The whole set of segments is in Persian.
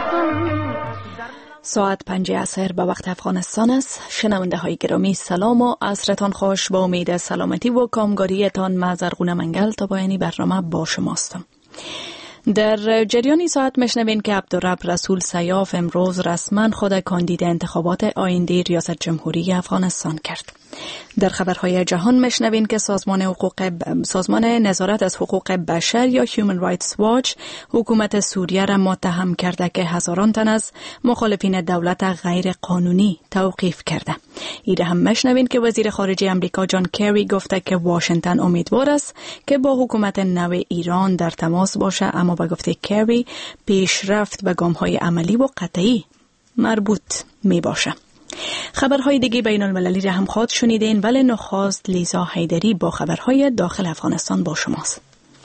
ساعت 5 عصر به وقت افغانستان است. شنونده های گرامی سلام و عصرتان خوش. با امید سلامتی و کامگاریتان من زرغونه منگل تا پایان برنامه با شماستم. در جریان ساعت میشنوین که عبدالرب رسول سیاف امروز رسما خود کاندید انتخابات آینده ریاست جمهوری افغانستان کرد. در خبرهای جهان میشنوین که سازمان نظارت از حقوق بشر یا Human Rights Watch حکومت سوریه را متهم کرده که هزاران تن از مخالفین دولت غیر قانونی توقیف کرده. ایره هم میشنوین که وزیر خارجه امریکا جان کری گفته که واشنگتن امیدوار است که با حکومت نو ایران در تماس باشه، اما با گفته کری پیشرفت به گام‌های عملی و قطعی مربوط می باشه. خبرهای دیگه بین المللی را هم خواهد شنیدین، ولی نخست لیزا حیدری با خبرهای داخل افغانستان با شماست.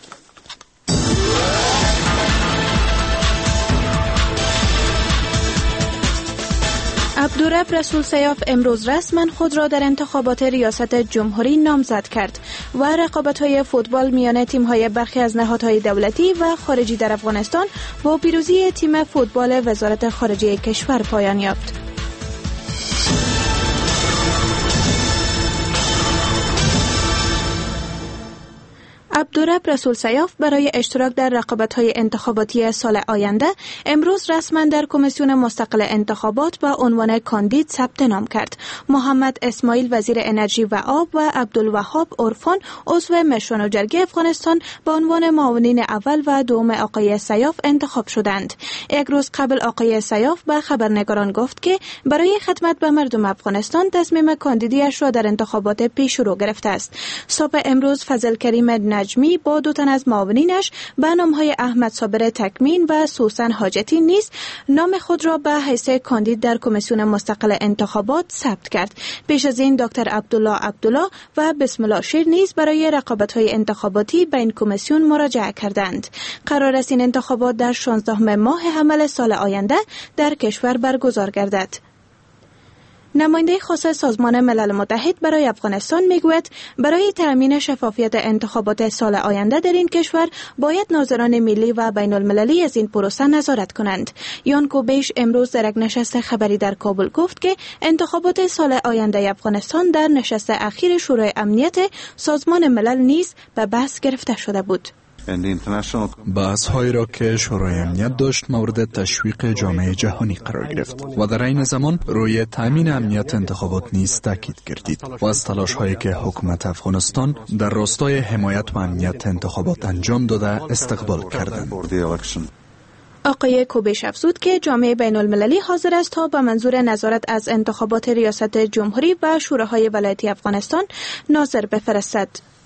عبدالرب رسول سیاف امروز رسما خود را در انتخابات ریاست جمهوری نامزد کرد و رقابت‌های فوتبال میان تیم‌های برخی از نهادهای دولتی و خارجی در افغانستان با پیروزی تیم فوتبال وزارت خارجه کشور پایان یافت. عبدالرب رسول سیاف برای اشتراک در رقابت‌های انتخاباتی سال آینده امروز رسما در کمیسیون مستقل انتخابات با عنوان کاندید ثبت نام کرد. محمد اسماعیل وزیر انرژی و آب و عبدالوهاب عرفان عضو مشورت جرگه افغانستان به عنوان معاونین اول و دوم آقای سیاف انتخاب شدند. یک روز قبل آقای سیاف به خبرنگاران گفت که برای خدمت به مردم افغانستان تصمیم کاندیدیش را در انتخابات پیش رو گرفته است. صبح امروز فضل کریم نجمی با دو تن از معاونینش به نام‌های احمد صابر تکمین و سوسن حاجتی نیز نام خود را به حیث کاندید در کمیسیون مستقل انتخابات ثبت کرد. پیش از این دکتر عبدالله و بسم الله شیر نیز برای رقابت‌های انتخاباتی به این کمیسیون مراجعه کردند. قرار است این انتخابات در 16 ماه حمل سال آینده در کشور برگزار گردد. نماینده خاص سازمان ملل متحد برای افغانستان میگوید برای تأمین شفافیت انتخابات سال آینده در این کشور باید ناظران ملی و بین المللی از این پروسه نظارت کنند. یان کوبیش امروز در یک نشست خبری در کابل گفت که انتخابات سال آینده افغانستان در نشست اخیر شورای امنیت سازمان ملل نیز به بحث گرفته شده بود. بحث‌هایی را که شورای امنیت داشت مورد تشویق جامعه جهانی قرار گرفت و در این زمان روی تامین امنیت انتخابات نیز تاکید کردید و از تلاش‌هایی که حکومت افغانستان در راستای حمایت و امنیت انتخابات انجام داده استقبال کردند. آقای کوبیش افزود که جامعه بین المللی حاضر است تا به منظور نظارت از انتخابات ریاست جمهوری و شوراهای ولایتی افغانستان ناظر بفرستد.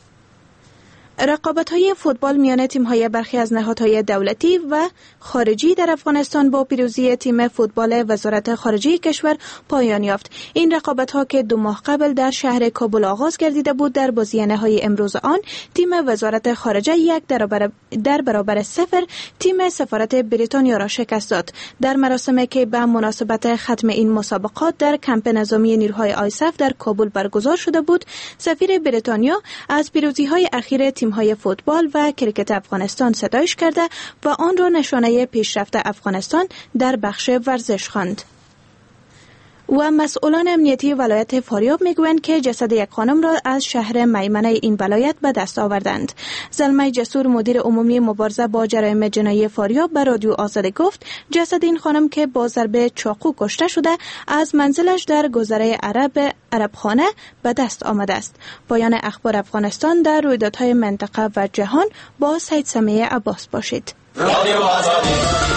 رقابت‌های فوتبال میان تیم‌های برخی از نهادهای دولتی و خارجی در افغانستان با پیروزی تیم فوتبال وزارت خارجه کشور پایان یافت. این رقابت‌ها که 2 ماه قبل در شهر کابل آغاز گردیده بود، در بازی نهایی امروز آن تیم وزارت خارجه 1 در برابر 0 تیم سفارت بریتانیا را شکست داد. در مراسمی که به مناسبت ختم این مسابقات در کمپ نظامی نیروهای آیسف در کابل برگزار شده بود، سفیر بریتانیا از پیروزی‌های اخیر تیم‌های فوتبال و کرکت افغانستان ستایش کرده و آن را نشانه پیشرفت افغانستان در بخش ورزش خواند. و مسئولان امنیتی ولایت فاریاب میگویند که جسد یک خانم را از شهر میمنه این ولایت به دست آوردند. زلمه جسور مدیر عمومی مبارزه با جرایم جنایی فاریاب به رادیو آزادی گفت جسد این خانم که با ضرب چاقو کشته شده از منزلش در گذره عربخانه به دست آمده است. پایان اخبار افغانستان در رویدادهای منطقه و جهان با سید سمیع عباس باشید. رادیو آزادی.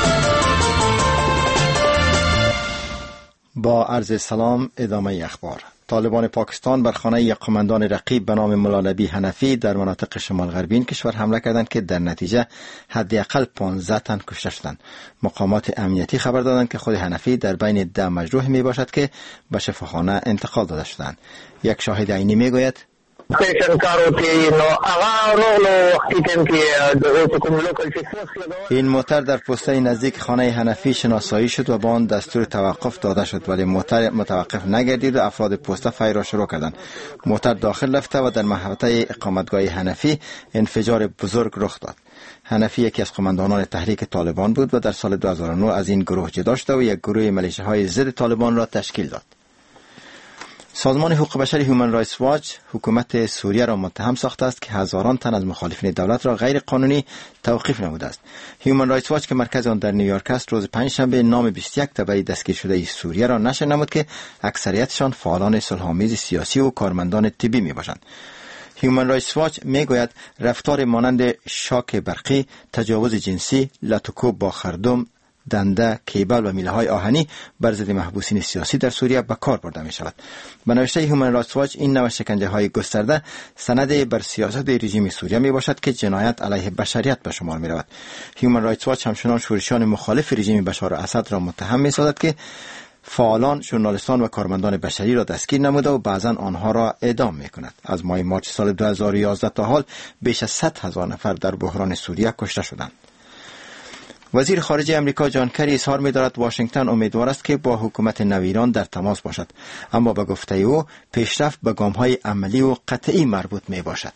با عرض سلام ادامه اخبار. طالبان پاکستان بر خانه یک قماندان رقیب به نام ملا نبی حنفی در مناطق شمال غربی این کشور حمله کردند که در نتیجه حداقل 15 تن کشته شدند. مقامات امنیتی خبر دادند که خود حنفی در بین 10 مجروح می باشد که به شفاخانه انتقال داده شدند. یک شاهد عینی می گوید این موتر در پوسته نزدیک خانه حنفی شناسایی شد و با آن دستور توقف داده شد، ولی موتر متوقف نگردید و افراد پوسته فیر را شروع کردند. موتر داخل رفته و در محوطه اقامتگاه حنفی انفجار بزرگ رخ داد. حنفی یکی از قماندانان تحریک طالبان بود و در سال 2009 از این گروه جدا شد و یک گروه ملیشه‌های ضد طالبان را تشکیل داد. سازمان حقوق بشر هیومن رایتس واچ حکومت سوریه را متهم ساخته است که هزاران تن از مخالفین دولت را غیر قانونی توقیف نموده است. هیومن رایتس واچ که مرکز آن در نیویورک است، روز پنجشنبه نام 21 تبع دستگیر شده سوریه را نشر نمود که اکثریتشان فعالان صلح‌آمیز سیاسی و کارمندان طبی میباشند. هیومن رایتس واچ میگوید رفتار مانند شاک برقی، تجاوز جنسی، لطوکوب با خردم، دنده، کیبل و میله های آهنی بر ضد محبوسین سیاسی در سوریه به کار برده می شود. به نوشته هیومن رایتس واچ این نوع شکنجه های گسترده سند بر سیاست رژیم سوریه می باشد که جنایت علیه بشریت به شمار می رود. هیومن رایتس واچ همچنان شورشیان مخالف رژیم بشار اسد را متهم می سازد که فعالان، ژورنالیستان و کارمندان بشری را دستگیر نموده و بعضا آنها را اعدام می کند. از ماه مارس سال 2011 تا حال بیش از 100,000 نفر در بحران سوریه کشته شدند. وزیر خارجه امریکا جان کری اظهار می‌دارد واشنگتن امیدوار است که با حکومت نو ایران در تماس باشد، اما به گفته او پیشرفت به گام‌های عملی و قطعی مربوط می‌باشد.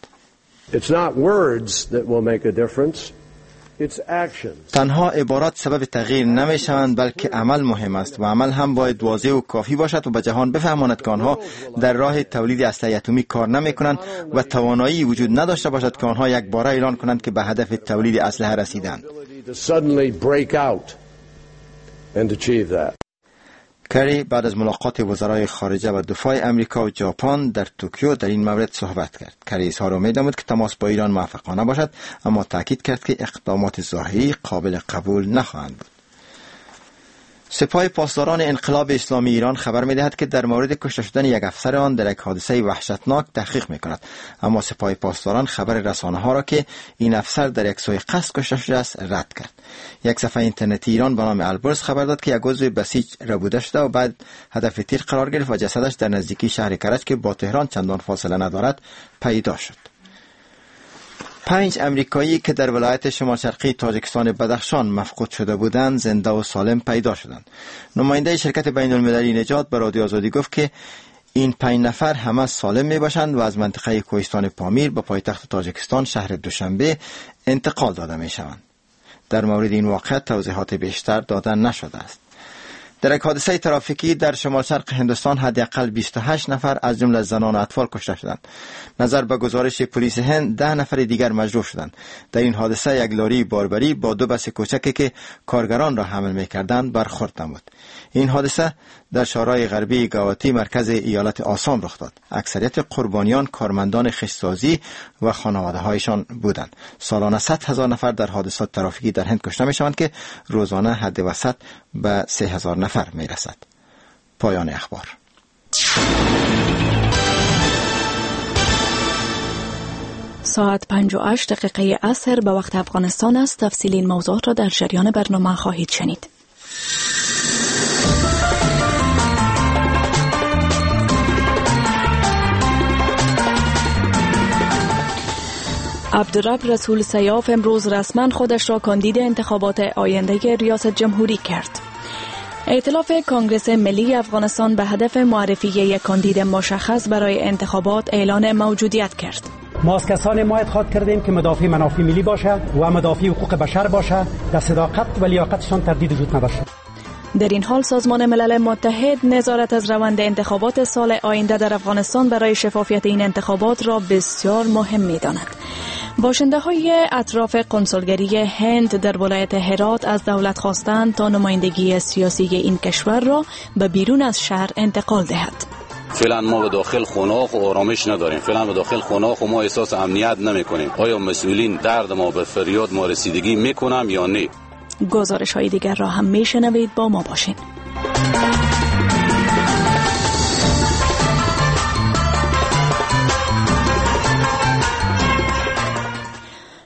تنها عبارات سبب تغییر نمی‌شوند، بلکه عمل مهم است و عمل هم باید واضح و کافی باشد و به جهان بفهماند که آنها در راه تولید اسلحه اتمی کار نمی‌کنند و توانایی وجود نداشته باشد که آنها یک باره اعلان کنند که به هدف تولید اسلحه رسیدند. کری بعد از ملاقات وزرای خارجه و دفاع امریکا و ژاپن در توکیو در این مورد صحبت کرد. کری اظهار امید نمود که تماس با ایران موفقانه باشد، اما تاکید کرد که اقدامات ظاهری قابل قبول نخواهند بود. سپاه پاسداران انقلاب اسلامی ایران خبر می‌دهد که در مورد کشته شدن یک افسر آن در یک حادثه وحشتناک تحقیق می‌کند، اما سپاه پاسداران خبر رسانه‌ها را که این افسر در یک سوی قصد کشته شده است رد کرد. یک صفحه اینترنتی ایران به نام البرز خبر داد که یک عضو بسیج ربوده شده و بعد هدف تیر قرار گرفت و جسدش در نزدیکی شهر کرج که با تهران چندان فاصله ندارد پیدا شد. 5 امریکایی که در ولایت شمال شرقی تاجیکستان بدخشان مفقود شده بودند زنده و سالم پیدا شدند. نماینده شرکت بین المللی نجات به رادیو آزادی گفت که این 5 نفر همه سالم می باشند و از منطقه کوهستان پامیر به پایتخت تاجیکستان شهر دوشنبه انتقال داده می شوند. در مورد این واقعه توضیحات بیشتر داده نشده است. در یک حادثه ترافیکی در شمال شرق هندوستان حداقل 28 نفر از جمله زنان و اطفال کشته شدند. نظر به گزارش پلیس هند 10 نفر دیگر مجروح شدند. در این حادثه یک لاری باربری با 2 بس کوچکی که کارگران را حمل می‌کردند برخورد نمود. این حادثه در شهرهای غربی گواتی مرکز ایالت آسام رخ داد. اکثریت قربانیان کارمندان خشت‌سازی و خانواده‌هایشان بودند. سالانه 100,000 نفر در حادثات ترافیکی در هند کشته می‌شوند که روزانه حد وسط به 30,000 نفر می‌رسد. پایان اخبار. ساعت 58 دقیقه عصر به وقت افغانستان است. تفصیل این موضوعات را در جریان برنامه خواهید شنید. عبدالرب رسول سیاف امروز رسما خودش را کاندید انتخابات آینده ریاست جمهوری کرد. ائتلاف کانگرس ملی افغانستان به هدف معرفی یک کاندید مشخص برای انتخابات اعلان موجودیت کرد. ما از کسانی ما انتخاب کردیم که مدافع منافع ملی باشه و مدافع حقوق بشر باشه، در صداقت و لیاقتشان تردید وجود نداشته. در این حال سازمان ملل متحد نظارت از روند انتخابات سال آینده در افغانستان برای شفافیت این انتخابات را بسیار مهم می‌داند. باشنده‌های اطراف قنصلگری هند در ولایت هرات از دولت خواستند تا نمایندگی سیاسی این کشور را به بیرون از شهر انتقال دهد. فعلا ما به داخل خانه‌ها و آرامش نداریم. فعلا به داخل خانه‌ها ما احساس امنیت نمی‌کنیم. آیا مسئولین درد ما به فریاد ما رسیدگی می‌کنند یا نه؟ گزارش‌های دیگر را هم می‌شنوید، با ما باشین.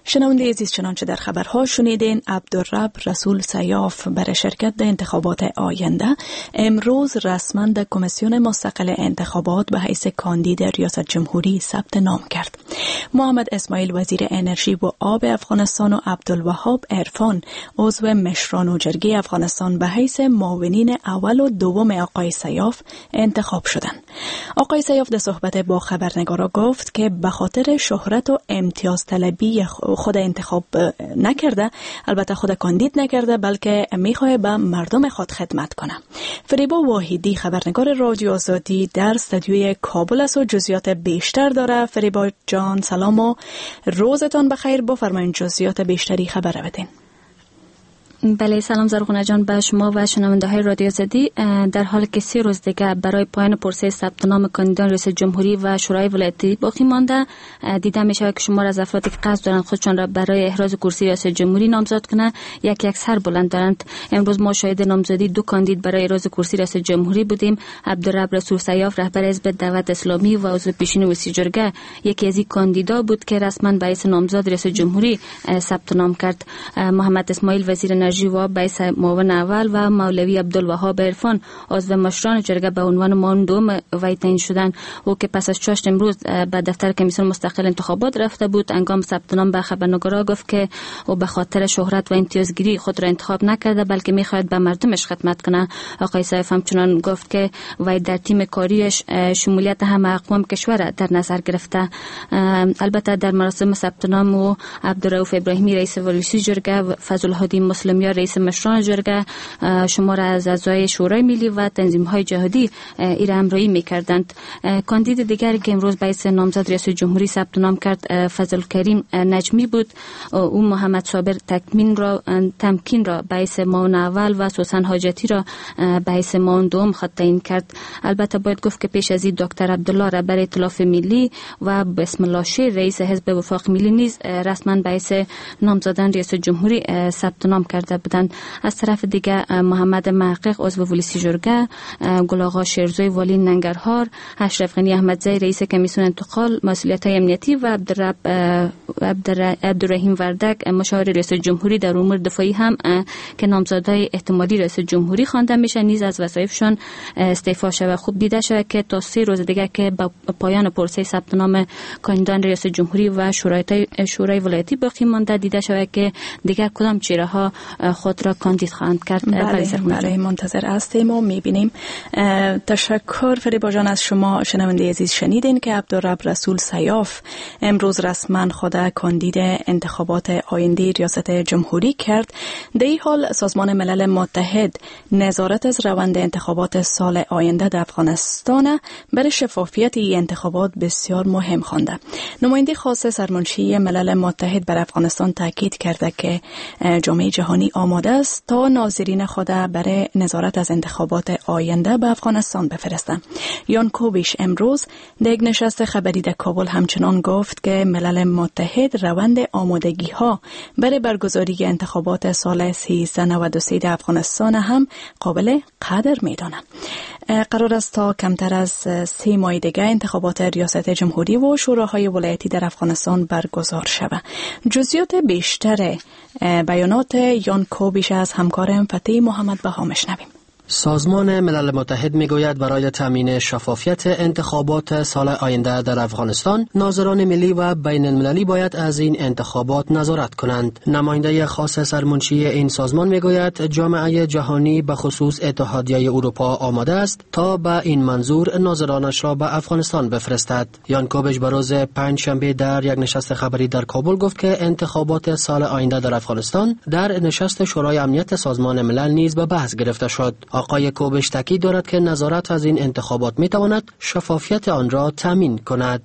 شنونده عزیز، چنانچه در خبرها شنیدین، عبدالرب رسول سیاف برای شرکت در انتخابات آینده امروز رسما در کمیسیون مستقل انتخابات به حیث کاندید ریاست جمهوری ثبت نام کرد. محمد اسماعیل وزیر انرژی و آب افغانستان و عبدالوهاب عرفان عضو مشران و جرگه افغانستان به حیث معاونین اول و دوم آقای سیاف انتخاب شدند. آقای سیاف در صحبت با خبرنگارا گفت که به خاطر شهرت و امتیاز طلبی خود انتخاب نکرده، البته خود کاندید نکرده، بلکه میخواد به مردم خود خدمت کنه. فریبا واحدی خبرنگار رادیو آزادی در استودیوی کابل است و جزئیات بیشتر داره. فریبا جان سلام و روزتان بخیر، بفرمایید جزئیات بیشتری خبر بدین. بله، سلام زرغونه جان به شما و شنونده های رادیو آزادی. در حالی که 3 روز دیگه برای پایان پروسه ثبت نام کاندیدان ریاست جمهوری و شورای ولایتی باقی مانده، دیده میشه که شمار از افرادی که قصد دارند خودشان را برای احراز کرسی ریاست جمهوری نامزد کنند یک سر بلند دارند. امروز ما شاهد نامزدی 2 کاندید برای احراز کرسی ریاست جمهوری بودیم. عبدالرب رسول سیاف رهبر حزب دعوت اسلامی و عضو پیشین وسی جرگه یکی از این کاندیدا بود که رسما به حیث نامزد ریاست جمهوری ثبت نام کرد. محمد اسماعیل وزیر انرژی و بیس معاون اول و مولوی عبدالوهاب عرفان عضو مشران جرگه به عنوان معاون دوم وی تعیین شدند. او که پس از 8 امروز به دفتر کمیسیون مستقل انتخابات رفته بود، هنگام ثبت نام به خبرنگارا گفت که او به خاطر شهرت و امتیازگیری خود را انتخاب نکرده، بلکه میخواهد به مردمش خدمت کنه. آقای سیاف همچنان گفت که وی در تیم کاریش شمولیت همه اقوام کشور در نظر گرفته. البته در مراسم ثبت نام و عبدالرؤوف ابراهیمی رئیس ولسی جرگه، فضل الهادی مسلمیان رئیس مشران جرگه، شمار از اعضای شورای ملی و تنظیم‌های جهادی ایره همراهی می‌کردند. کاندید دیگری که امروز به حیث نامزد ریاست جمهوری ثبت نام کرد فضل کریم نجمی بود. او محمد صابر تمکین را به حیث معاون اول و سوسن حاجتی را به حیث معاون دوم خود تعیین کرد. البته باید گفت که پیش از این دکتر عبدالله رهبر ائتلاف ملی و بسم الله شیر رئیس حزب وفاق ملی نیز رسما به حیث نامزدان ریاست جمهوری ثبت نام کرده بودند. از طرف دیگه محمد محقق عضو ولسی جرگه، گل آقا شیرزوی والی ننگرهار، اشرف غنی احمدزی رئیس کمیسیون انتقال مسئولیت‌های امنیتی و عبدالرحیم وردک مشاور رئیس جمهوری در امور دفاعی هم که نامزدای احتمالی رئیس جمهوری خوانده میشه نیز از وظایفشان استعفا شده. خوب دیده شده که تا 3 روز دیگه که با پایان پروسه ثبت نام کاندیدان رئیس جمهوری و شورای ولایتی باقی مانده، دیده شده که دیگر کدام چهره ها خود را کاندید خواهند کرد. بله منتظر هستیم و میبینیم. تشکر فریبا جان از شما. شنونده عزیز، شنیدین که عبدالرب رسول سیاف امروز رسما خود کاندید انتخابات آینده ریاست جمهوری کرد. در این حال سازمان ملل متحد نظارت از روند انتخابات سال آینده در افغانستان برای شفافیت این انتخابات بسیار مهم خوانده. نماینده خاص سرمنشی ملل متحد بر افغانستان تاکید کرده که جامعه جهانی آماده است تا ناظرین خود برای نظارت از انتخابات آینده به افغانستان بفرستند. یان کوبیش امروز در یک نشست خبری در کابل همچنان گفت که ملل متحد روند آمادگی ها برای برگزاری انتخابات سال 1393 در افغانستان هم قابل قدر می‌داند. قرار است تا کمتر از 3 ماه دیگر انتخابات ریاست جمهوری و شوراهای ولایتی در افغانستان برگزار شود. جزئیات بیشتر بیانات یان کوبیش از همکارم فتحی محمد بها میشنویم. سازمان ملل متحد میگوید برای تامین شفافیت انتخابات سال آینده در افغانستان، ناظران ملی و بین المللی باید از این انتخابات نظارت کنند. نماینده خاص سرمنشی این سازمان میگوید جامعه جهانی به خصوص اتحادیه اروپا آماده است تا به این منظور ناظرانش را به افغانستان بفرستد. یان کوبیش به روز 5 شنبه در یک نشست خبری در کابل گفت که انتخابات سال آینده در افغانستان در نشست شورای امنیت سازمان ملل نیز به بحث گرفته شد. آقای کوبیش تاکید دارد که نظارت از این انتخابات میتواند شفافیت آن را تامین کند.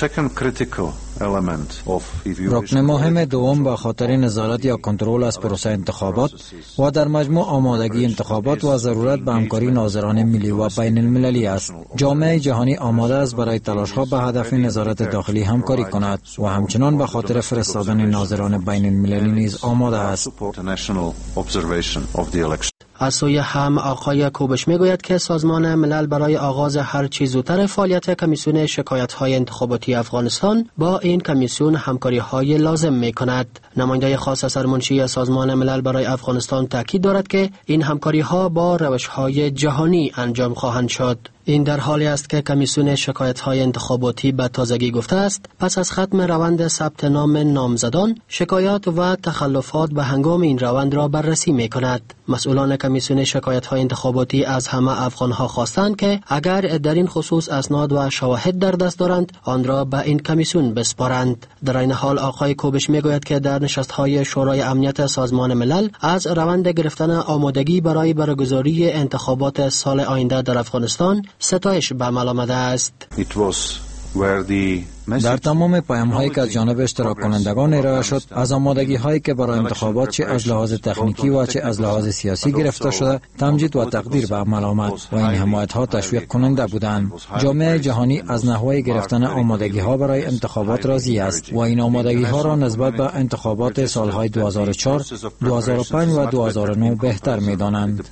رکن مهم دوم به خاطر نظارت یا کنترل از پروسه انتخابات و در مجموع آمادگی انتخابات و ضرورت به همکاری ناظران ملی و بین المللی است. جامعه جهانی آماده است برای تلاش‌ها به هدف نظارت داخلی همکاری کند و همچنان به خاطر فرستادن ناظران بین المللی نیز آماده است. از سوی هم آقای کوبیش میگوید که سازمان ملل برای آغاز هر چه زودتر فعالیت کمیسیون شکایت‌های انتخاباتی افغانستان با این کمیسیون همکاری های لازم می کند. نماینده خاص سرمنشی سازمان ملل برای افغانستان تاکید دارد که این همکاری ها با روش های جهانی انجام خواهند شد. این در حالی است که کمیسیون شکایت‌های انتخاباتی به تازگی گفته است پس از ختم روند ثبت نام نامزدان شکایات و تخلفات به هنگام این روند را بررسی می‌کند. مسئولان کمیسیون شکایت‌های انتخاباتی از همه افغان‌ها خواستند که اگر در این خصوص اسناد و شواهد در دست دارند آن را به این کمیسیون بسپارند. در این حال آقای کوبش می‌گوید که در نشست‌های شورای امنیت سازمان ملل از روند گرفتن آمادگی برای برگزاری انتخابات سال آینده در افغانستان ستایش به عمل آمده است. در تمام پیام‌هایی که از جانب اشتراک کنندگان ارائه شد از آمادگی هایی که برای انتخابات چه از لحاظ تکنیکی و چه از لحاظ سیاسی گرفته شده تمجید و تقدیر به عمل آمد و این حمایت ها تشویق کننده بودند. جامعه جهانی از نحوه گرفتن آمادگی ها برای انتخابات راضی است و این آمادگی ها را نسبت به انتخابات سالهای 2004، 2005 و 2009 بهتر می‌دانند.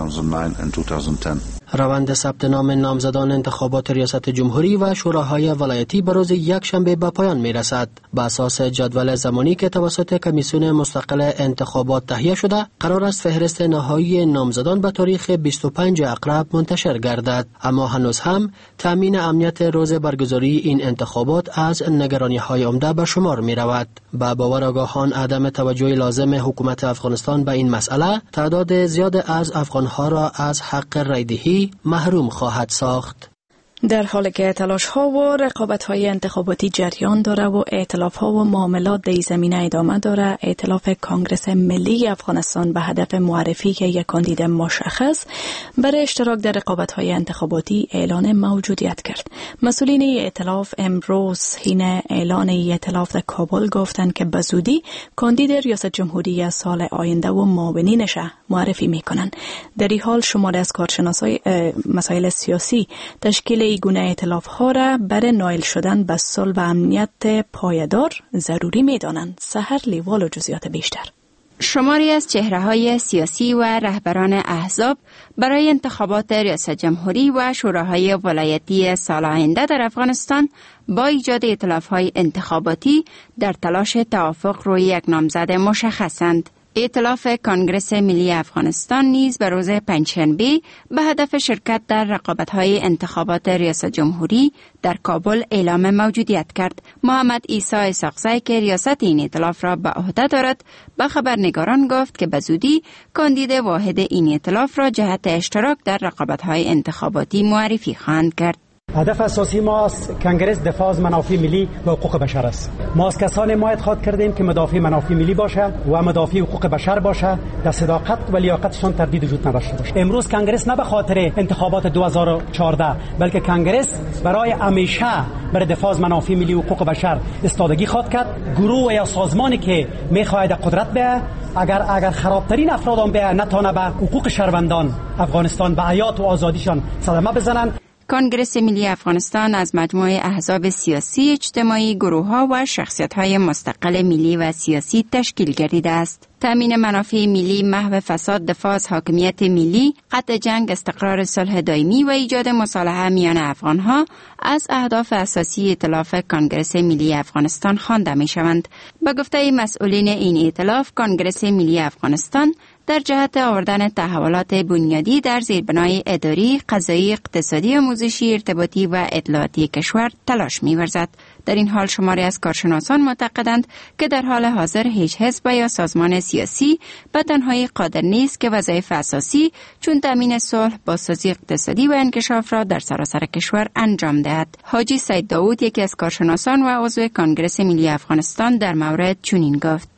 روند ثبت نام نامزدان انتخابات ریاست جمهوری و شوراهای ولایتی به روز یک شنبه به پایان می رسد. به اساس جدول زمانی که توسط کمیسیون مستقل انتخابات تهیه شده قرار است فهرست نهایی نامزدان به تاریخ 25 اکتبر منتشر گردد، اما هنوز هم تامین امنیت روز برگزاری این انتخابات از نگرانی های عمده به شمار می رود. با باور آگاهان عدم توجه لازم حکومت افغانستان به این مسئله تعداد زیاد از افغانها را از حق رایدهی محروم خواهد ساخت. در حالی که تلاش ها و رقابت های انتخاباتی جریان داره و ائتلاف ها و معاملات در زمینه ادامه داره، ائتلاف کانگرس ملی افغانستان به هدف معرفی که یک کاندید مشخص برای اشتراک در رقابت های انتخاباتی اعلان موجودیت کرد. مسئولین ائتلاف امروز حین اعلان ائتلاف در کابل گفتند که به زودی کاندید ریاست جمهوری سال آینده و معاونینش معرفی میکنند. در این حال شماری از کارشناسای مسائل سیاسی تشکیل این گونه ائتلاف ها را برای نائل شدن به صلح و امنیت پایدار ضروری می دانند. سحر لیوال و جزئیات بیشتر. شماری از چهره‌های سیاسی و رهبران احزاب برای انتخابات ریاست جمهوری و شوراهای ولایتی سال آینده در افغانستان با ایجاد ائتلاف‌های انتخاباتی در تلاش توافق روی یک نامزد مشخصند. ائتلاف کانگرس ملی افغانستان نیز به روز پنجشنبه به هدف شرکت در رقابت‌های انتخابات ریاست جمهوری در کابل اعلام موجودیت کرد. محمد عیسی اسحاقزی که ریاست این ائتلاف را به عهده دارد به خبرنگاران گفت که به زودی کاندید واحد این ائتلاف را جهت اشتراک در رقابت‌های انتخاباتی معرفی خواهند کرد. هدف اساسی ما از کنگره دفاع از منافع ملی و حقوق بشر است. ما از کسانی انتخاب کردیم که مدافع منافع ملی باشه و مدافع حقوق بشر باشه، در صداقت و لیاقتشان تردید وجود نداشته باشه. امروز کنگره نه به خاطر انتخابات 2014 بلکه کنگره برای همیشه برای دفاع از منافع ملی و حقوق بشر استادگی خواد کرد. گروه یا سازمانی که میخواهد قدرت به اگر خرابترین افرادان به نتونه به حقوق شهروندان افغانستان به حیات و آزادیشان صدمه بزنند. کانگرس ملی افغانستان از مجموعه احزاب سیاسی، اجتماعی، گروه‌ها و شخصیت‌های مستقل ملی و سیاسی تشکیل گردیده است. تامین منافع ملی، محو فساد، دفاع از حاکمیت ملی، قطع جنگ، استقرار صلح دائمی و ایجاد مصالحه میان افغان‌ها از اهداف اساسی ائتلاف کانگرس ملی افغانستان خوانده می‌شوند. به گفته مسئولین این ائتلاف، کانگرس ملی افغانستان در جهت آوردن تحولات بنیادی در زیربنای اداری، قضایی، اقتصادی، آموزشی، ارتباطی و اطلاعاتی کشور تلاش می‌ورزد. در این حال شماری از کارشناسان معتقدند که در حال حاضر هیچ حزب یا سازمان سیاسی به تنهایی قادر نیست که وظایف اساسی چون تامین صلح، بازسازی اقتصادی و انکشاف را در سراسر کشور انجام دهد. حاجی سید داود یکی از کارشناسان و عضو کانگرس ملی افغانستان در مورد چنین گفت: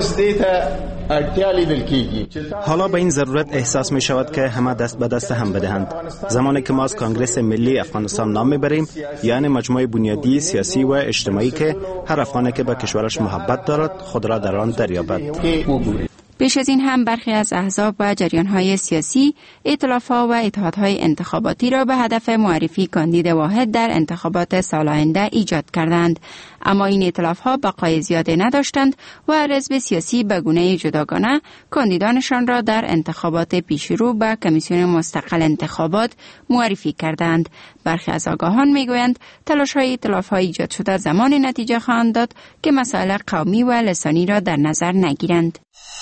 حالا به این ضرورت احساس می شود که همه دست به دست هم بدهند. زمانی که ما از کانگرس ملی افغانستان نام میبریم، یعنی مجموعه بنیادی سیاسی و اجتماعی که هر افغانی که به کشورش محبت دارد خود را در آن دریابد. پیش از این هم برخی از احزاب و جریان‌های سیاسی ائتلاف‌ها و اتحادهای انتخاباتی را به هدف معرفی کاندید واحد در انتخابات سال آینده ایجاد کردند، اما این ائتلاف‌ها بقای زیاده نداشتند و هر حزب سیاسی به گونه جداگانه کاندیدانشان را در انتخابات پیشرو به کمیسیون مستقل انتخابات معرفی کردند. برخی از آگاهان میگویند تلاش‌های ائتلاف‌ها ایجاد شده زمانی نتیجه خواهند داد که مسائل قومی و لسانی را در نظر نگیرند.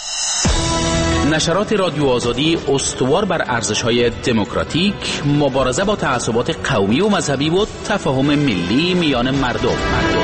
نشرات رادیو آزادی استوار بر ارزش‌های دموکراتیک، مبارزه با تعصبات قومی و مذهبی و تفاهم ملی میان مردم.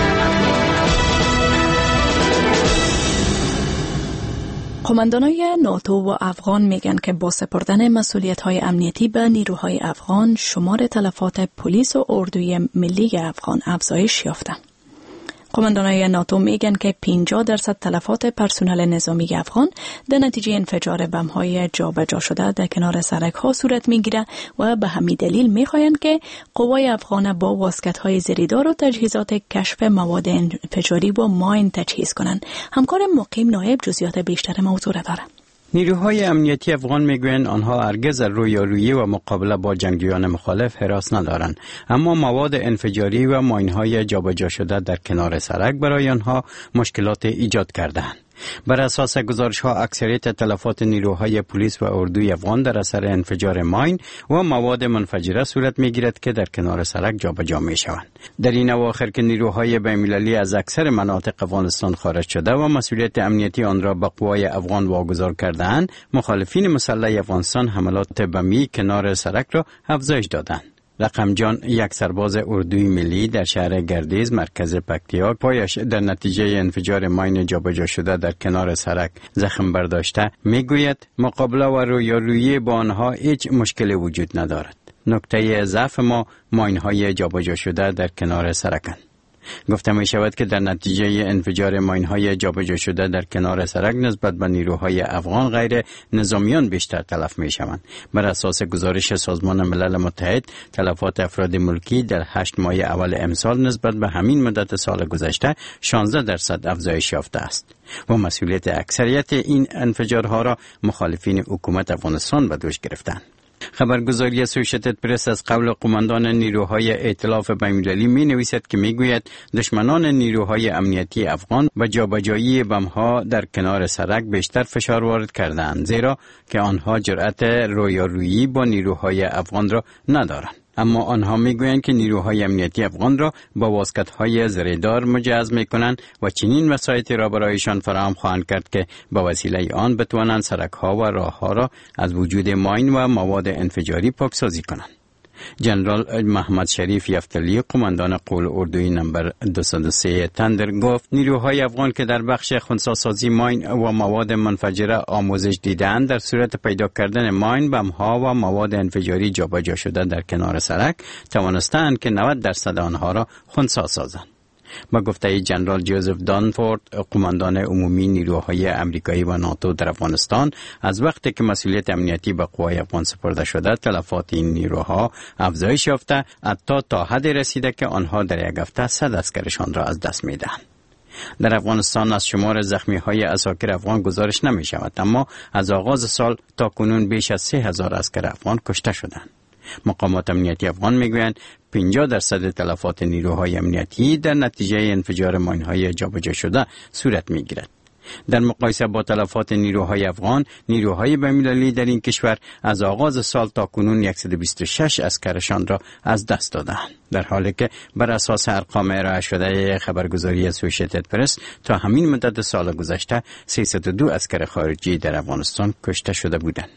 قماندانای ناتو و افغان میگن که با سپردن مسئولیت‌های امنیتی به نیروهای افغان، شمار تلفات پلیس و اردوی ملی افغان افزایش یافته. قماندانای ناتو میگن که 50% تلفات پرسنل نظامی افغان در نتیجه انفجار بم‌های جابجا شده در کنار سرک‌ها صورت میگیره و به همین دلیل میخواهند که قوای افغان با واسکت‌های زریدار و تجهیزات کشف مواد انفجاری و ماین تجهیز کنند. همکار مقیم نایب جزئیات بیشتر موضوع را داره. نیروهای امنیتی افغان میگویند آنها هرگز رویارویی و مقابله با جنگجویان مخالف هراس ندارند، اما مواد انفجاری و ماین‌های جابجا شده در کنار سرک برای آنها مشکلات ایجاد کردند. بر اساس گزارش‌ها اکثریت تلفات نیروهای پلیس و اردوی افغان در اثر انفجار ماین و مواد منفجره صورت می‌گیرد که در کنار سرک جابجا می‌شوند. در این اواخر که نیروهای بین‌المللی از اکثر مناطق افغانستان خارج شده و مسئولیت امنیتی آن را به قوای افغان واگذار کرده‌اند، مخالفین مسلح افغانستان حملات بمی کنار سرک را افزایش دادند. رقم جان، یک سرباز اردوی ملی در شهر گردیز مرکز پکتیا، پایش در نتیجه انفجار ماین جابجا شده در کنار سرک زخم برداشته، میگوید مقابله و رویارویی با آنها هیچ مشکلی وجود ندارد. نکته ضعف ما ماین‌های جابجا شده در کنار سرکند. گفته می شود که در نتیجه انفجار ماین‌های جابجا شده در کنار سرک نسبت به نیروهای افغان غیر نظامیان بیشتر تلف می شوند. بر اساس گزارش سازمان ملل متحد، تلفات افراد ملکی در 8 ماه اول امسال نسبت به همین مدت سال گذشته 16% افزایش یافته است و مسئولیت اکثریت این انفجارها را مخالفین حکومت افغانستان به دوش گرفتند. خبرگزاری اسوشیتد پرس از قول قماندان نیروهای ائتلاف بین‌المللی می نویسد که می گوید دشمنان نیروهای امنیتی افغان به جابجایی بم‌ها در کنار سرک بیشتر فشار وارد کردند، زیرا که آنها جرأت رویارویی با نیروهای افغان را ندارند. اما آنها میگویند که نیروهای امنیتی افغان را با واسکت‌های زریدار مجهز میکنند و چنین وسایلی را برایشان فراهم خواهند کرد که با وسیله آن بتوانند سرک‌ها و راه‌ها را از وجود ماین و مواد انفجاری پاکسازی کنند. جنرال محمد شریف یفتلی، قماندان قول اردوی نمبر 203 تندر، گفت نیروهای افغان که در بخش خنثی‌سازی ماین و مواد منفجره آموزش دیدند، در صورت پیدا کردن ماین، بم‌ها و مواد انفجاری جابجا شده در کنار سرک توانستند که 90% آنها را خنثی سازند. با گفته جنرال جوزف دانفورد، قماندان عمومی نیروهای امریکایی و ناتو در افغانستان، از وقتی که مسئولیت امنیتی به قوای افغان سپرده شده، تلفات این نیروها افزایش یافته، حتی تا حدی رسیده که آنها در یک هفته 100 عسکرشان را از دست میدهند. در افغانستان از شمار زخمی‌های عساکر افغان گزارش نمی شود، اما از آغاز سال تا کنون بیش از 3000 عسکر افغان کشته شدند. مقامات امنیتی افغان میگویند 50% تلفات نیروهای امنیتی در نتیجه انفجار ماین‌های جابجا شده صورت میگیرد. در مقایسه با تلفات نیروهای افغان، نیروهای بین‌المللی در این کشور از آغاز سال تا کنون 126 عسکرشان را از دست دادند، در حالی که بر اساس ارقام ارائه شده خبرگزاری اسوشیتد پرس تا همین مدت سال گذشته 302 عسکر خارجی در افغانستان کشته شده بودند.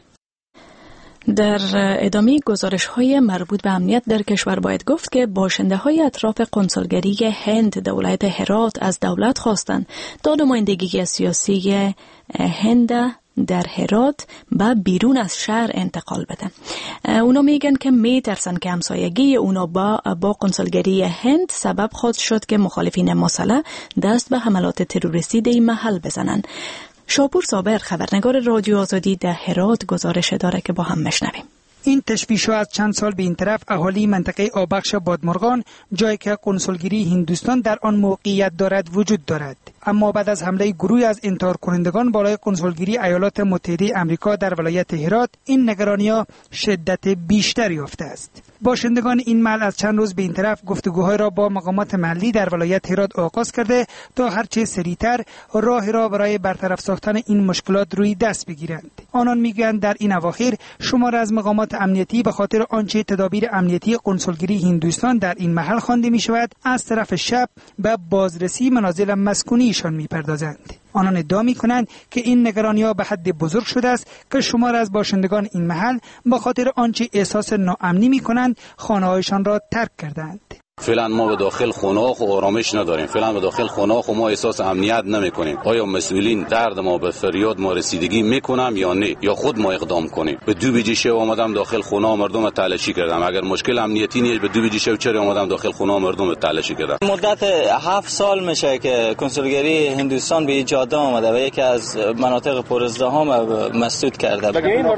در ادامه گزارش‌های مربوط به امنیت در کشور باید گفت که باشنده‌های اطراف قنصلگری هند در ولایت هرات از دولت خواستند تا نمایندگی سیاسی هند در هرات به بیرون از شهر انتقال بدن. اونا میگن که میترسن که همسایگی اونا با قنصلگری هند سبب خواهد شد که مخالفین مسلح دست به حملات تروریستی در این محل بزنن. شاپور صابر، خبرنگار رادیو آزادی در هرات، گزارش داره که با هم مشنویم. این تشویش‌ها از چند سال به این طرف اهالی منطقه آبخش بادمرغان، جایی که قنصلگری هندوستان در آن موقعیت دارد، وجود دارد. اما بعد از حمله گروهی از انتحار کنندگان بالای کنسولگری ایالات متحده آمریکا در ولایت هرات، این نگرانی‌ها شدت بیشتری یافته است. باشندگان این محل از چند روز به این طرف گفتگوهای را با مقامات محلی در ولایت هرات آغاز کرده تا هرچه سریعتر راهی را برای برطرف ساختن این مشکلات روی دست بگیرند. آنان میگویند در این اواخر شمار از مقامات امنیتی به خاطر آنچه تدابیر امنیتی کنسولگری هندوستان در این محل خوانده می شود از طرف شب به بازرسی منازل مسکونیشان میپردازند. آنان ادعا می‌کنند که این نگرانی‌ها به حد بزرگ شده است که شمار از باشندگان این محل به خاطر آنچه احساس ناامنی می‌کنند خانه‌هایشان را ترک کردند. فعلا ما به داخل خانه‌ها خو آرامش نداریم. فعلا به داخل خانه‌ها خو ما احساس امنیت نمی‌کنیم. آیا مسئولین درد ما به فریاد ما رسیدگی می‌کنم یا نه، یا خود ما اقدام کنیم؟ به 2 بجه شب اومدم داخل خانه مردم تلاشی کردم. اگر مشکل امنیتی نیست به 2 بجه شب چرا اومدم داخل خانه مردم تلاشی کردم؟ مدت 7 سال میشه که کنسولگری هندوستان به ایجاد آمده و یکی از مناطق پرازدحام مسدود کرده.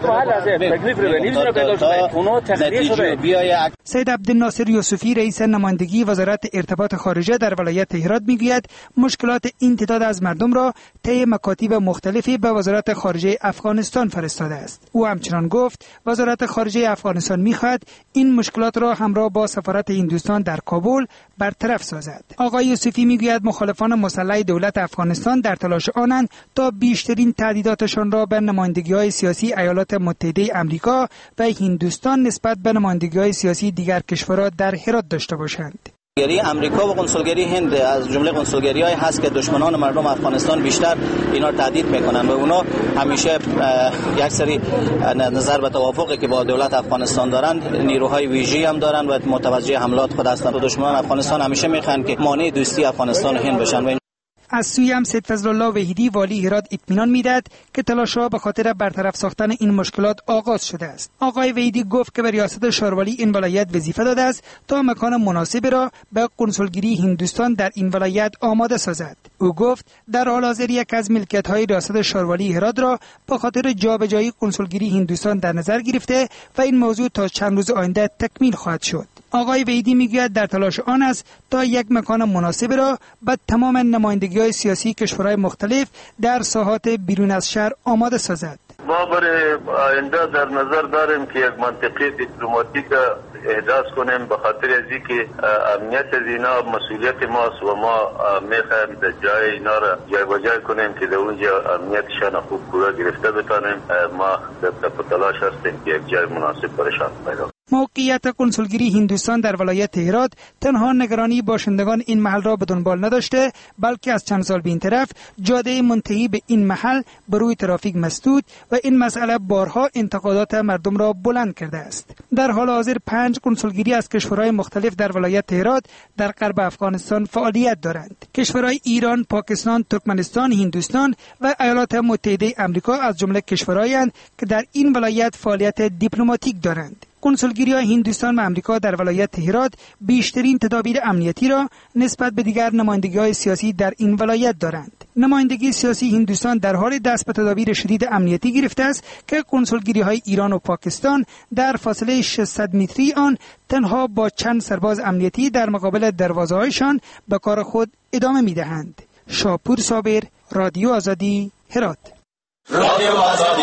سید عبدالناصر یوسفی رئیس نمایندگی وزارت ارتباطات خارجه در ولایت هرات میگوید مشکلات این تعداد از مردم را طی مکاتیب مختلفی به وزارت خارجه افغانستان فرستاده است. او همچنان گفت وزارت خارجه افغانستان میخواهد این مشکلات را همراه با سفارت هندوستان در کابل برطرف سازد. آقای یوسفی میگوید مخالفان مسلح دولت افغانستان در تلاش آنند تا بیشترین تهدیداتشان را به نمایندگی‌های سیاسی ایالات متحده آمریکا و هندوستان نسبت به نمایندگی‌های سیاسی دیگر کشورها در هرات داشته باشند. کنسولگری آمریکا و کنسولگری هند از جمله کنسولگری‌های هست که دشمنان مردم افغانستان بیشتر اینا رو تهدید میکنن و اونا همیشه یک سری نظر به توافقی که با دولت افغانستان دارند نیروهای ویژه‌ای هم دارن و متوجه حملات خود هستند و دشمنان افغانستان همیشه میخوان که مانع دوستی افغانستان و هند بشن. از سوی هم سید فضل الله وحیدی والی هرات اطمینان میداد که تلاش‌ها به خاطر برطرف ساختن این مشکلات آغاز شده است. آقای وحیدی گفت که به ریاست شاروالی این ولایت وظیفه داده است تا مکان مناسبی را به کنسولگری هندوستان در این ولایت آماده سازد. او گفت در حال حاضر یک از ملکیت‌های ریاست شاروالی هرات را به خاطر جابجایی کنسولگری هندوستان در نظر گرفته و این موضوع تا چند روز آینده تکمیل خواهد شد. آقای وحیدی میگوید در تلاش آن است تا یک مکان مناسب را به تمام نمایندگی‌های سیاسی کشورهای مختلف در ساحات بیرون از شهر آماده سازد. ما برای آینده در نظر داریم که یک منطقه دیپلماتیک احداث کنیم به خاطر از اینکه امنیت از اینا مسئولیت ماست و ما میخوایم در جای اینا را جای کنیم که در اونجا امنیتشان خوب پورا گرفته بتانیم. ما در تلاش هستیم که یک جای مناسب برشان پیدا. موقعیت کنسولگری هندوستان در ولایت هرات تنها نگرانی باشندگان این محل را به دنبال نداشته، بلکه از چند سال به این طرف جاده منتهی به این محل به روی ترافیک مسدود و این مسئله بارها انتقادات مردم را بلند کرده است. در حال حاضر 5 کنسولگری از کشورهای مختلف در ولایت هرات در غرب افغانستان فعالیت دارند. کشورهای ایران، پاکستان، ترکمنستان، هندوستان و ایالات متحده آمریکا از جمله کشورهایند که در این ولایت فعالیت دیپلماتیک دارند. کنسولگری‌های هندوستان و آمریکا در ولایت هرات بیشترین تدابیر امنیتی را نسبت به دیگر نمایندگی‌های سیاسی در این ولایت دارند. نمایندگی سیاسی هندوستان در حال دست به تدابیر شدید امنیتی گرفته است که کنسولگری‌های ایران و پاکستان در فاصله 600 متری آن تنها با چند سرباز امنیتی در مقابل دروازه‌هایشان به کار خود ادامه می‌دهند. شاپور صابر، رادیو آزادی، هرات. رادیو آزادی.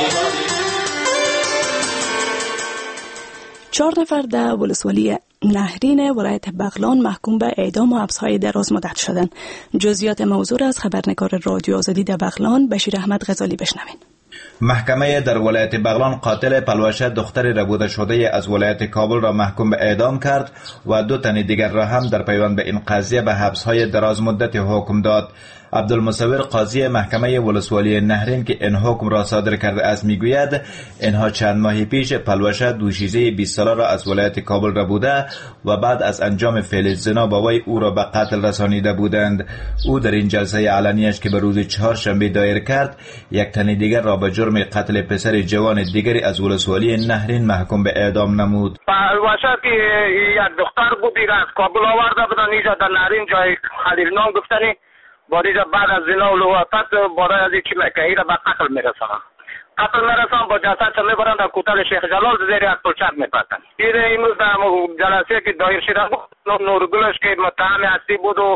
4 نفر در ولسوالی نهرین ولایت بغلان محکوم به اعدام و حبس‌های دراز مدت شدند. جزئیات موضوع را از خبرنگار رادیو آزادی در بغلان بشیر احمد غزالی بشنوین. محکمه در ولایت بغلان قاتل پلوشه دختر ربوده شده از ولایت کابل را محکوم به اعدام کرد و 2 تن دیگر را هم در پیوند به این قضیه به حبس‌های دراز مدت حکم داد. عبدالمصور قاضی محکمه ولسوالی نهرین که این حکم را صادر کرده است میگوید اینها چند ماه پیش پلوشه دوشیزه 20 ساله را از ولایت کابل ربوده و بعد از انجام فعل زنا با وی او را به قتل رسانیده بودند. او در این جلسه علنیش که به روز 4 شنبه دایر کرد، 1 تن دیگر را به جرم قتل پسر جوان دیگری از ولسوالی نهرین محکوم به اعدام نمود. پلوشه که یک دختر بود از کابل آورده بودن اینجا در نهرین جای خلیلنام گفتنی باریجا بعد از زنا و لواطت برای از اینکه مکهی را به قتل میرسانند. قتل میرسان با جسد چه میبرند در کوتل شیخ جلال زیر یک پلچک میپرسند. این امروز در جلسه که دایر شده بود نورگلش که متهم اصلی بود و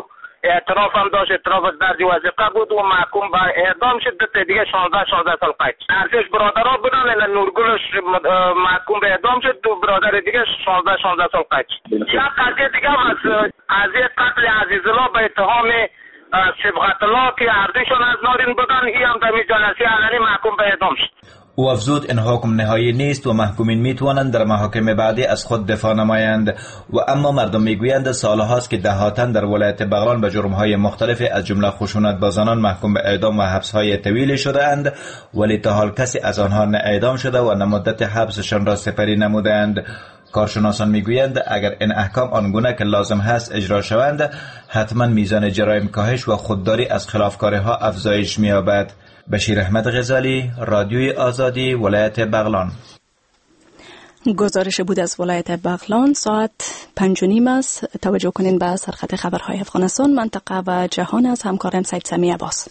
اعتراف هم داشت، اعتراف از درج وثیقه بود و محکوم به اعدام شد. دیگه 16 سال قید. ارزش برادرها بودن، نورگلش محکوم به اعدام شد، دو برادر دیگه 16 سال قید. یک قضیه دیگه هم از قضیه قتل عزیزالله به اتهام صبغت الله که اردشون از نارین بودن، این هم در جلسه علنی محکوم به اعدام شد. او افزود این حکم نهایی نیست و محکومین میتوانند در محاکم بعدی از خود دفاع نمایند و اما مردم میگویند سالهاست که دهاتن در ولایت بغلان به جرمهای مختلف از جمله خشونت با زنان محکوم به اعدام و حبسهای طویل شده اند، ولی تا حال کسی از آنها نه اعدام شده و نه مدت حبسشان را سپری نمودند. کارشناسان میگویند اگر این احکام آنگونه که لازم هست اجرا شوند، حتما میزان جرایم کاهش و خودداری از خلافکاری ها افزایش می‌یابد. بشیر احمد غزالی، رادیوی آزادی، ولایت بغلان. گزارش بود از ولایت بغلان. ساعت 5:30 است. توجه کنین به سرخط خبرهای افغانستان، منطقه و جهان از همکارم سید سمی عباس.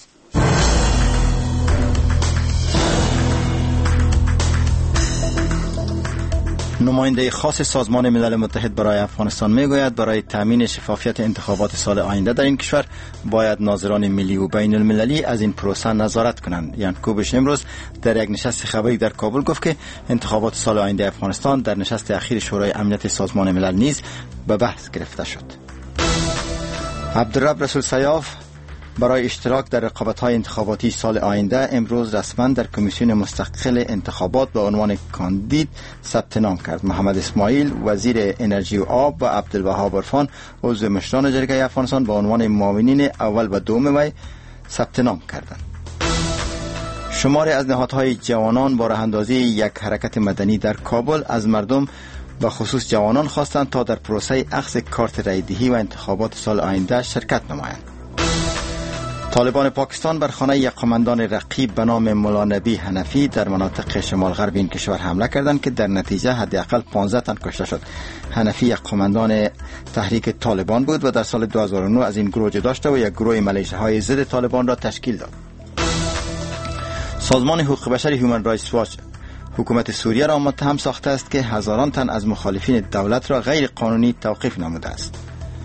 نماینده خاص سازمان ملل متحد برای افغانستان میگوید برای تامین شفافیت انتخابات سال آینده در این کشور باید ناظران ملی و بین المللی از این پروسه نظارت کنند. یانکوبش امروز در یک نشست خبری در کابل گفت که انتخابات سال آینده افغانستان در نشست اخیر شورای امنیت سازمان ملل نیز به بحث گرفته شد. عبدالرب رسول سیاف برای اشتراک در رقابت‌های انتخاباتی سال آینده امروز رسما در کمیسیون مستقل انتخابات به عنوان کاندید ثبت نام کرد. محمد اسماعیل وزیر انرژی و آب و عبدالوهاب عرفان عضو مشران جرگه افغانستان به عنوان معاونین اول و دوم وی ثبت نام کردند. شماری از نهادهای جوانان با راهاندازی یک حرکت مدنی در کابل از مردم و خصوص جوانان خواستند تا در پروسه اخذ کارت رایدهی و انتخابات سال آینده شرکت نمایند. طالبان پاکستان بر خانه یک قماندان رقیب به نام مولا نبی حنفی در مناطق شمال غرب این کشور حمله کردند که در نتیجه حداقل 15 تن کشته شد. حنفی یک قماندان تحریک طالبان بود و در سال 2009 از این گروه جدا شد و یک گروه ملیشه‌های ضد طالبان را تشکیل داد. سازمان حقوق بشر هیومن رایتس واچ حکومت سوریه را متهم ساخته است که هزاران تن از مخالفین دولت را غیر قانونی توقیف نموده است.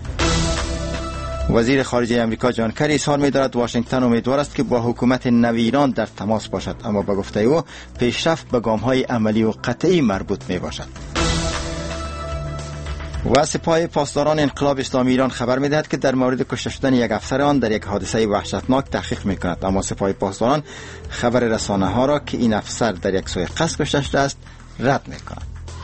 وزیر خارجه امریکا جان کری اظهار می‌دارد واشنگتن امیدوار است که با حکومت نو ایران در تماس باشد، اما به گفته او پیشرفت به گام‌های عملی و قطعی مربوط می‌باشد. و سپاه پاسداران انقلاب اسلامی ایران خبر می‌دهد که در مورد کشته شدن یک افسر آن در یک حادثه وحشتناک تحقیق می‌کند، اما سپاه پاسداران خبر رسانه‌ها را که این افسر در یک سوء قصد کشته شده است رد می‌کند.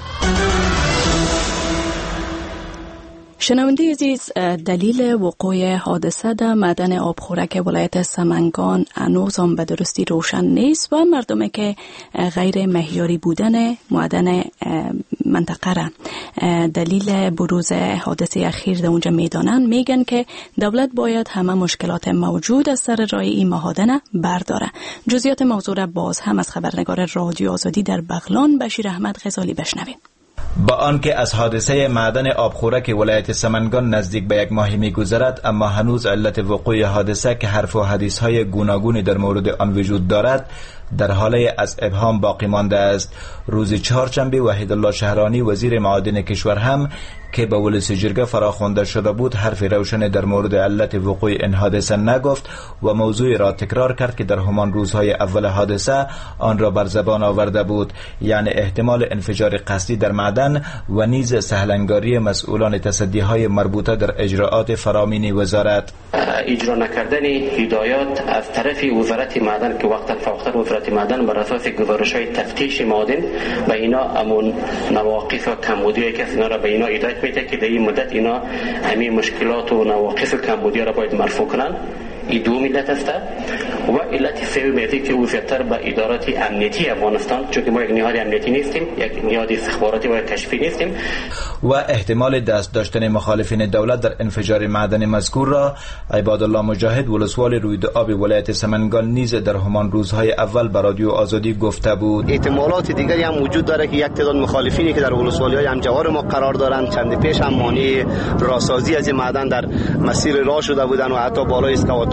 شنونده عزیز، دلیل وقوع حادثه در معدن آبخورک ولایت سمنگان هنوز هم به درستی روشن نیست و مردمی که غیر معیاری بودن معدن منطقه را دلیل بروز حادثه اخیر در اونجا میدانند، میگن که دولت باید همه مشکلات موجود از سر راه این معدن برداره. جزئیات موضوع را باز هم از خبرنگار رادیو آزادی در بغلان بشیر احمد غزالی بشنویم. با آنکه از حادثه معدن آبخورک ولایت سمنگان نزدیک به یک ماهی می‌گذرد، اما هنوز علت وقوع حادثه که حرف و حدیث‌های گوناگونی در مورد آن وجود دارد در حاله از ابهام باقی مانده است. روز چهارشنبه وحید الله شهرانی وزیر معادن کشور هم که به ولس جرگه فراخوانده شده بود حرف روشن در مورد علت وقوع این حادثه نگفت و موضوع را تکرار کرد که در همان روزهای اول حادثه آن را بر زبان آورده بود، یعنی احتمال انفجار قصدی در معدن و نیز سهلنگاری مسئولان تصدیهای مربوطه در اجراعات فرامین وزارت. اجرا نکردن هدایات از طرف وزارت معدن که وقتا فوقتر وزارت معدن بر اساس گزارش‌های تفتیش معادن و اینا امون نواقص و کمبودی که اینا را به اینا هدایت میده که در این مدت اینا همین مشکلات و نواقص و کمبودی را باید مرفوع کنن. این دو علت است و علت سوم است که وزارت به ادارات امنیتی افغانستان، چون ما یک نهاد امنیتی نیستیم، یک نهاد استخباراتی و کشفی نیستیم، و احتمال دست داشتن مخالفین دولت در انفجار معدن مذکور را عبادالله مجاهد ولسوال روید آب ولایت سمنگان نیز در همان روزهای اول به رادیو آزادی گفته بود. احتمالات دیگری هم وجود داره که یک تعداد مخالفینی که در ولسوالی‌های همجوار ما قرار دارند چند پیش هم مانع راهسازی از معدن در مسیر راه شده بودند و حتی بالای اسکواتور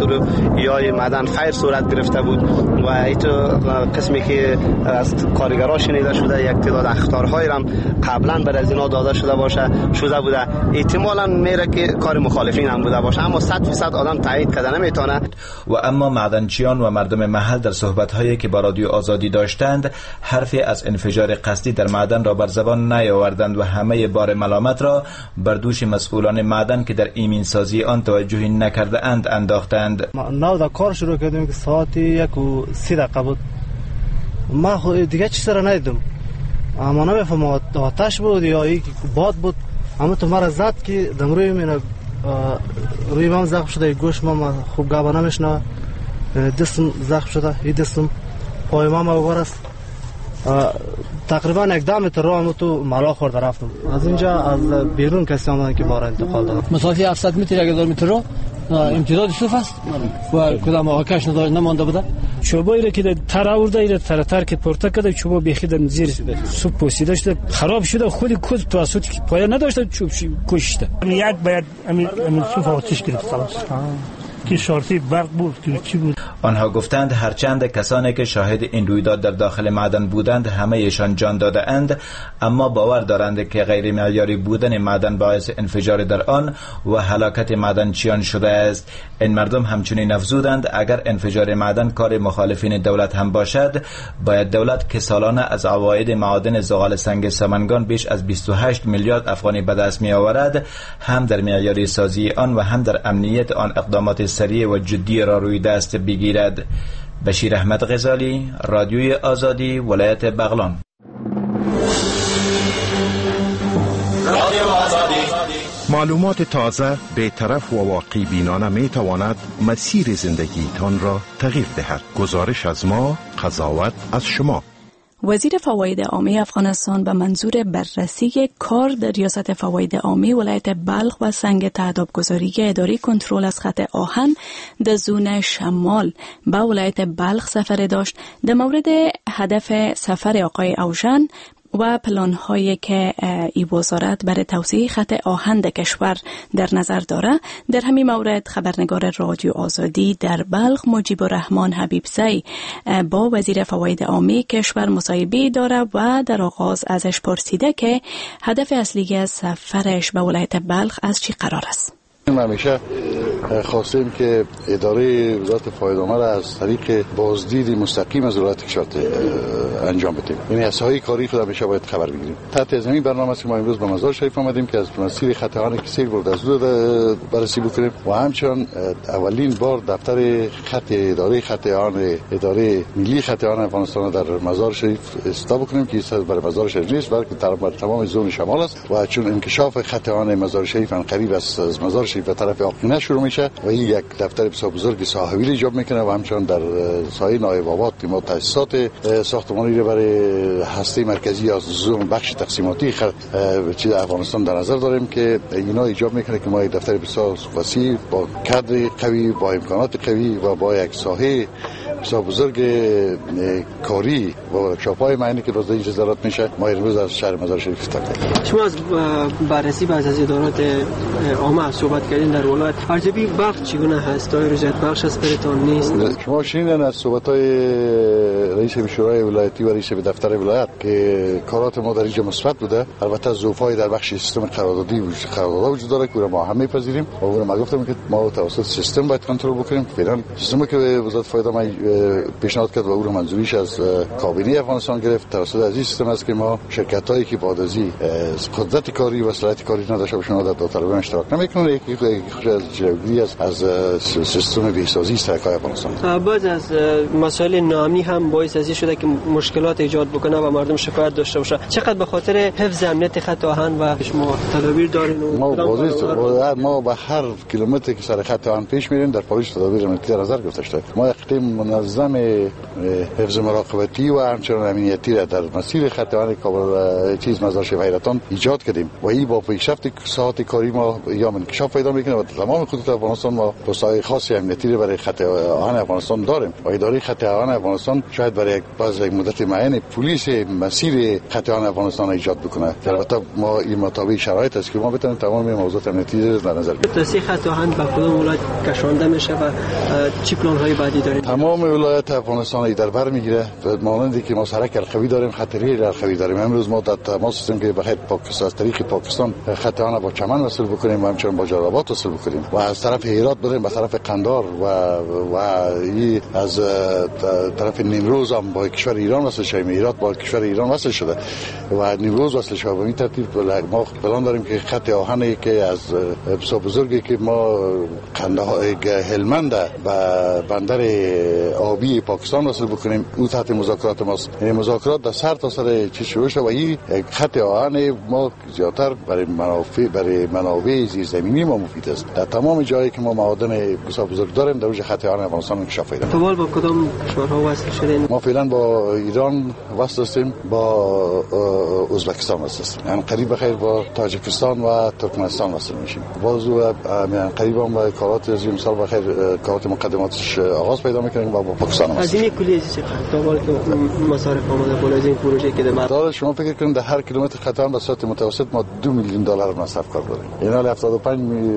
کنترل یا معدن فیر صورت گرفته بود و ایتو قسمی که از کارگرها شنیده شده یک تعداد اخطارهای هم قبلا بعد از اینا داده شده بوده. احتمالاً میره که کار مخالفین هم بوده باشه، اما 100% آدم تایید کرده نمیتونه. و اما معدنچیان و مردم محل در صحبت‌هایی که با رادیو آزادی داشتند حرفی از انفجار قصدی در معدن را بر زبان نیاوردند و همه بار ملامت را بر دوش مسئولان معدن که در ایمن سازی آن توجهی نکرده اند انداختند. ما در کار شروع کردیم که ساعت 1:30 بود. ما دیگه چیز را ندیدم، اما نمیفهم آتش بود یا یک باد بود، اما تو مرا زد که دم روی من زخم شده، گوش ما خوب گابا نمیشنه، دستم زخم شده، این دستم پای ما است. تقریبا 1 متر راه تو ملا خورده رفتم. از اینجا از بیرون کسی آمدن که ما را انتقال دادن. مسافت 700 متر 1000 متر رو امتداد صف است و کدام آکش نمانده بوده. چوبایی را که تر آورده ایره تر که پورته کرده، چوبا بیخی در زیر سوپ پوسیده شده، خراب شده، خود کد توسط که پایه نداشته چوب کشته. یک باید امین سوف آتش گرفت که شرطی برق بود که چی بود. آنها گفتند هرچند کسانی که شاهد این رویداد در داخل معدن بودند همه ایشان جان داده اند، اما باور دارند که غیر معیاری بودن معدن باعث انفجار در آن و هلاکت معدنچیان شده است. این مردم همچنین افزودند اگر انفجار معدن کار مخالفین دولت هم باشد، باید دولت که سالانه از عواید معادن زغال سنگ سمنگان بیش از 28 میلیارد افغانی به دست می آورد، هم در معیاری سازی آن و هم در امنیت آن اقدامات سریع و جدی را روی دست بگیرد. بشیر احمد غزالی، رادیوی آزادی، ولایت بغلان. معلومات تازه، بی‌طرف و واقعی بینانه می تواند مسیر زندگیتان را تغییر دهد. گزارش از ما، قضاوت از شما. وزیر فواید عامه افغانستان به منظور بررسی کار در ریاست فواید عامه ولایت بلخ و سنگ تعدادگذاری اداره کنترل از خط آهن در زون شمال به ولایت بلخ سفر داشت. در مورد هدف سفر آقای اوژن و پلان‌هایی که ای وزارت برای توسعه خط آهن در کشور در نظر داره، در همین مورد خبرنگار رادیو آزادی در بلخ مجیب الرحمن حبیبزی با وزیر فواید عامه کشور مصاحبه داره و در آغاز ازش پرسیده که هدف اصلی سفرش به ولایت بلخ از چی قرار است. همیشه خواستیم که اداره وزارت فواید عامه را از طریق بازدید مستقیم از ولایت کشور انجام بدیم. یعنی از ساحه کاری خود همیشه باید خبر بگیریم. تحت از همین برنامه است که ما امروز به مزار شریف آمدیم که از مسیر خط آهن که سیر برده از دور بررسی بکنیم و همچنان اولین بار دفتر خط اداره خط آهن اداره ملی خط آهن افغانستان در مزار شریف افتتاح بکنیم که برای مزار شریف نیست بلکه در تمام زون شمال است و چون انکشاف خط آهن مزار شریف قریب است از مزار شریف به طرف آقینه شروع میشه و این یک دفتر بسیار بزرگ ساحوی ایجاب میکنه و همچنان در سایه نایب آباد ما تاسیسات ساختمانی رو برای هسته مرکزی از زون بخش تقسیماتی چیز افغانستان در نظر داریم که اینا ایجاب میکنه که ما یک دفتر بسیار وسیع با کادر قوی با امکانات قوی و با یک ساحه بسیار بزرگ کاری و ورکشاپ‌های معنی که روزی اجرا میشه ما امروز از شهر مزار شریف افتتاح. شما از بررسی بعض از ادارات عامه صحبت کردین در ولایت. ارزیابی بخش چگونه هست؟ آیا رضایت بخش است براتون نیست؟ شما شنیدن از صحبت‌های رئیس شورای ولایتی و رئیس دفتر ولایت که کارات ما در اینجا مثبت بوده. البته ضعف‌های در بخش سیستم قراردادی وجود داره که ما هم می‌پذیریم. ما گفتم که ما توسط سیستم باید کنترل بکنیم. فعلا سیستمی که وزارت فواید عامه پیشنهاد کرد و او رو منظوریش از کابینه افغانستان گرفت توسط از این سیستم است که ما شرکت‌هایی که بعد از قدرت کاری و صلاحیت کاری نداشته باشند در داوطلبی اشتراک نمی‌کنند. یکی از جلوگیری از سیستم بهسازی سرکای افغانستان. بعض از مسائل ناامنی هم باعث از شده که مشکلات ایجاد بکنه و مردم شکایت داشته باشه. چقدر به خاطر حفظ امنیت خط آهن و شما تدابیر دارین؟ ما به هر کیلومتری که سر خط آهن پیش میریم در پالیش تدابیر امنیتی در نظر گرفته شده. ما یک تیم منظم حفظ مراقبتی و همچنان امنیتی را در مسیر خط آهن کابل مزار شریف حیرتان ایجاد کردیم و این با پیشرفت ساعت کاری ما یا انکشاف پیدا میکنه و تمام خطوط افغانستان ما پست‌های خاصی امنیتی را برای خط آهن افغانستان داریم و اداره خط آهن افغانستان شاید برای باز یک مدت معین پلیس مسیر خط آهن افغانستان ایجاد بکنه. البته ما این مطابق شرایط است که ما بتونیم تمام موضوعات امنیتی را در نظر بگیریم. توسعه خط آهن به کدام ولایت کشانده میشه و چی پلان‌های بعدی دارید؟ تمام ولایت افغانستان در بر میگیره. مانندی که ما سرک الخوی داریم، خطری الخوی داریم. امروز ما در تماس هستیم که بخیر پاکستان از طریق پاکستان خط آهن با چمن وصل بکنیم و همچنین با جلال‌آباد وصل بکنیم و از طرف هرات بریم به طرف قندار و این از طرف نیمروز هم با کشور ایران وصل شیم. هرات با کشور ایران وصل شده و نیمروز وصل شده. به این ترتیب ما پلان داریم که خط آهنی که از بسیار بزرگی که ما هلمند و بندر آبی پاکستان وصل بکنیم او تحت مذاکرات ماست. یعنی مذاکرات در سر تا سر چی شروع شده و این خط آهن ما زیادتر برای منابع زیرزمینی ما مفید است. در تمام جایی که ما معادن بسیار بزرگ داریم در روی خط آهن افغانستان انکشاف پیدا می‌کنه. با کدام کشورها وصل شدین؟ ما فعلا با ایران وصل هستیم، با ازبکستان وصل هستیم. یعنی قریب بخیر با تاجیکستان و ترکمنستان وصل میشیم. بازو یعنی قریب هم با کارات از امسال بخیر کارات مقدماتش آغاز پیدا می‌کنیم و با پاکستان وصل. از این کلیه تا بالا که مصارف آمده بالا از این پروژه که در شما فکر کنید در هر کیلومتر خط آهن به صورت متوسط ما 2 میلیون دلار مصرف کار داریم. یعنی 75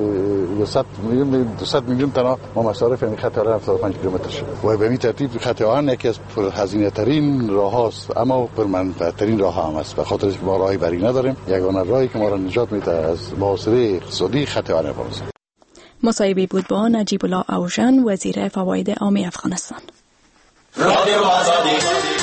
200 میلیون تنها ما مصارف این خط آهن 75 کیلومتر شد. و به این ترتیب خط آهن یکی از پرهزینه ترین راه‌هاست اما پرمنفعترین راه هم است. به خاطر اینکه ما راهی بری نداریم. یگانه راهی که ما را نجات میده از محاصره اقتصادی خط آهن است. مصاحبه بود با نجیب الله اوژن وزیر فواید عامه افغانستان. رادیو آزادی.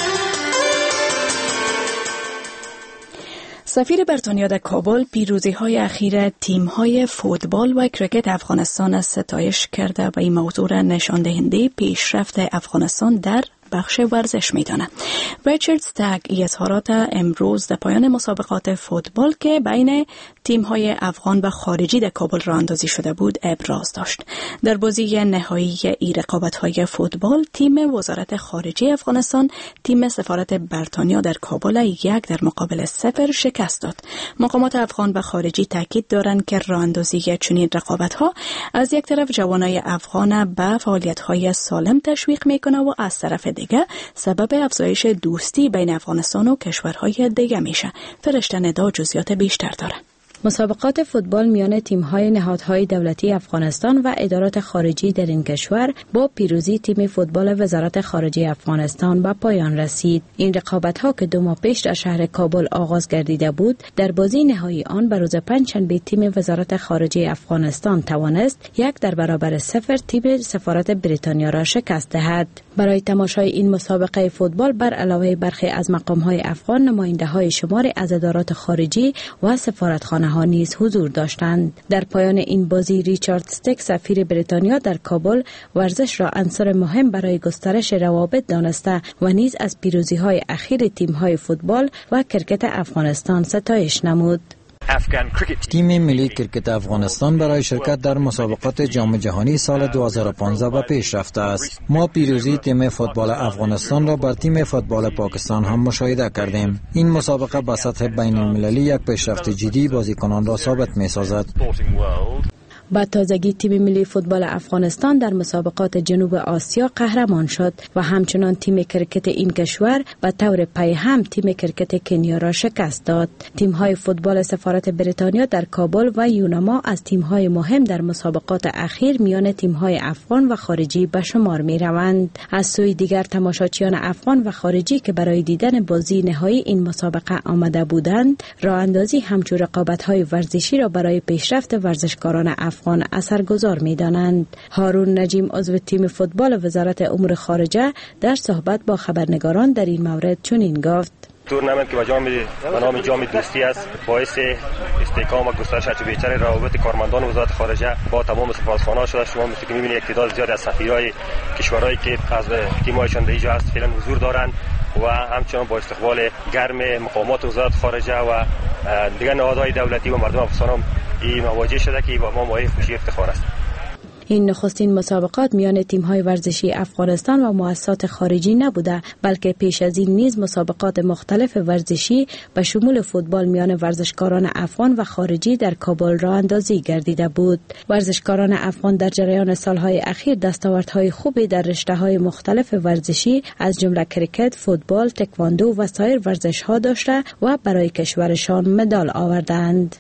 سفیر بریتانیا در کابل پیروزی‌های اخیر تیم‌های فوتبال و کرکت افغانستان ستایش کرده و این موضوع را نشان دهنده پیشرفت افغانستان در بخش ورزش می‌داند. ریچارد استاگ این اظهارات امروز در پایان مسابقات فوتبال که بین تیم‌های افغان و خارجی در کابل راه اندازی شده بود ابراز داشت. در بازی نهایی این رقابت‌های فوتبال تیم وزارت خارجه افغانستان تیم سفارت بریتانیا در کابل 1-0 شکست داد. مقامات افغان و خارجی تاکید دارند که راه اندازی چنین رقابت‌ها از یک طرف جوانای افغان به فعالیت‌های سالم تشویق می‌کند و از طرف دیگر سبب افزایش دوستی بین افغانستان و کشورهای دیگر میشه. فرشته ندا جزئیات بیشتر داره. مسابقات فوتبال میان تیم‌های نهادهای دولتی افغانستان و ادارات خارجی در این کشور با پیروزی تیم فوتبال وزارت خارجه افغانستان به پایان رسید. این رقابت‌ها که 2 ماه پیش در شهر کابل آغاز گردیده بود، در بازی نهایی آن به روز پنجشنبه تیم وزارت خارجه افغانستان توانست 1-0 تیم سفارت بریتانیا را شکست دهد. برای تماشای این مسابقه فوتبال بر علاوه برخی از مقام‌های افغان، نماینده‌های شماری از ادارات خارجی و سفارتخانه‌ها نیز حضور داشتند. در پایان این بازی ریچارد استاگ سفیر بریتانیا در کابل ورزش را عنصر مهم برای گسترش روابط دانسته و نیز از پیروزی‌های اخیر تیم‌های فوتبال و کرکت افغانستان ستایش نمود. تیم ملی کرکت افغانستان برای شرکت در مسابقات جام جهانی سال 2015 به پیش رفته است. ما پیروزی تیم فوتبال افغانستان را بر تیم فوتبال پاکستان هم مشاهده کردیم. این مسابقه به سطح بین المللی یک پیشرفت جدی بازیکنان را ثابت می‌سازد. با تازگی تیم ملی فوتبال افغانستان در مسابقات جنوب آسیا قهرمان شد و همچنان تیم کرکت این کشور به طور پی هم تیم کرکت کنیا را شکست داد. تیم‌های فوتبال سفارت بریتانیا در کابل و یوناما از تیم‌های مهم در مسابقات اخیر میان تیم‌های افغان و خارجی به شمار می‌روند. از سوی دیگر تماشاچیان افغان و خارجی که برای دیدن بازی نهایی این مسابقه آمده بودند، راه‌اندازی همچون رقابت‌های ورزشی را برای پیشرفت ورزشکاران افغان اثرگذار می‌دانند. هارون نجیم عضو تیم فوتبال وزارت امور خارجه در صحبت با خبرنگاران در این مورد چنین گفت: تورنمنت که به نام جام دوستی است، باعث استحکام و گسترش بهتر روابط کارمندان وزارت خارجه با تمام سفارتخانه‌ها شده. شما مثل که می‌بینید یک تعداد زیادی از سفیرای کشورهایی که از تیم‌هایشان در اینجا هست فعلا حضور دارند و همچنان با استقبال گرم مقامات وزارت خارجه و دیگر نهادهای دولتی و مردم افغانستان هم این مواجه شده که با ما مایه خوشی افتخار است. این نخستین مسابقات میان تیم‌های ورزشی افغانستان و مؤسسات خارجی نبوده، بلکه پیش از این نیز مسابقات مختلف ورزشی به شمول فوتبال میان ورزشکاران افغان و خارجی در کابل راه اندازی گردیده بود. ورزشکاران افغان در جریان سالهای اخیر دستاوردهای خوبی در رشته‌های مختلف ورزشی از جمله کریکت، فوتبال، تکواندو و سایر ورزش‌ها داشته و برای کشورشان مدال آوردند.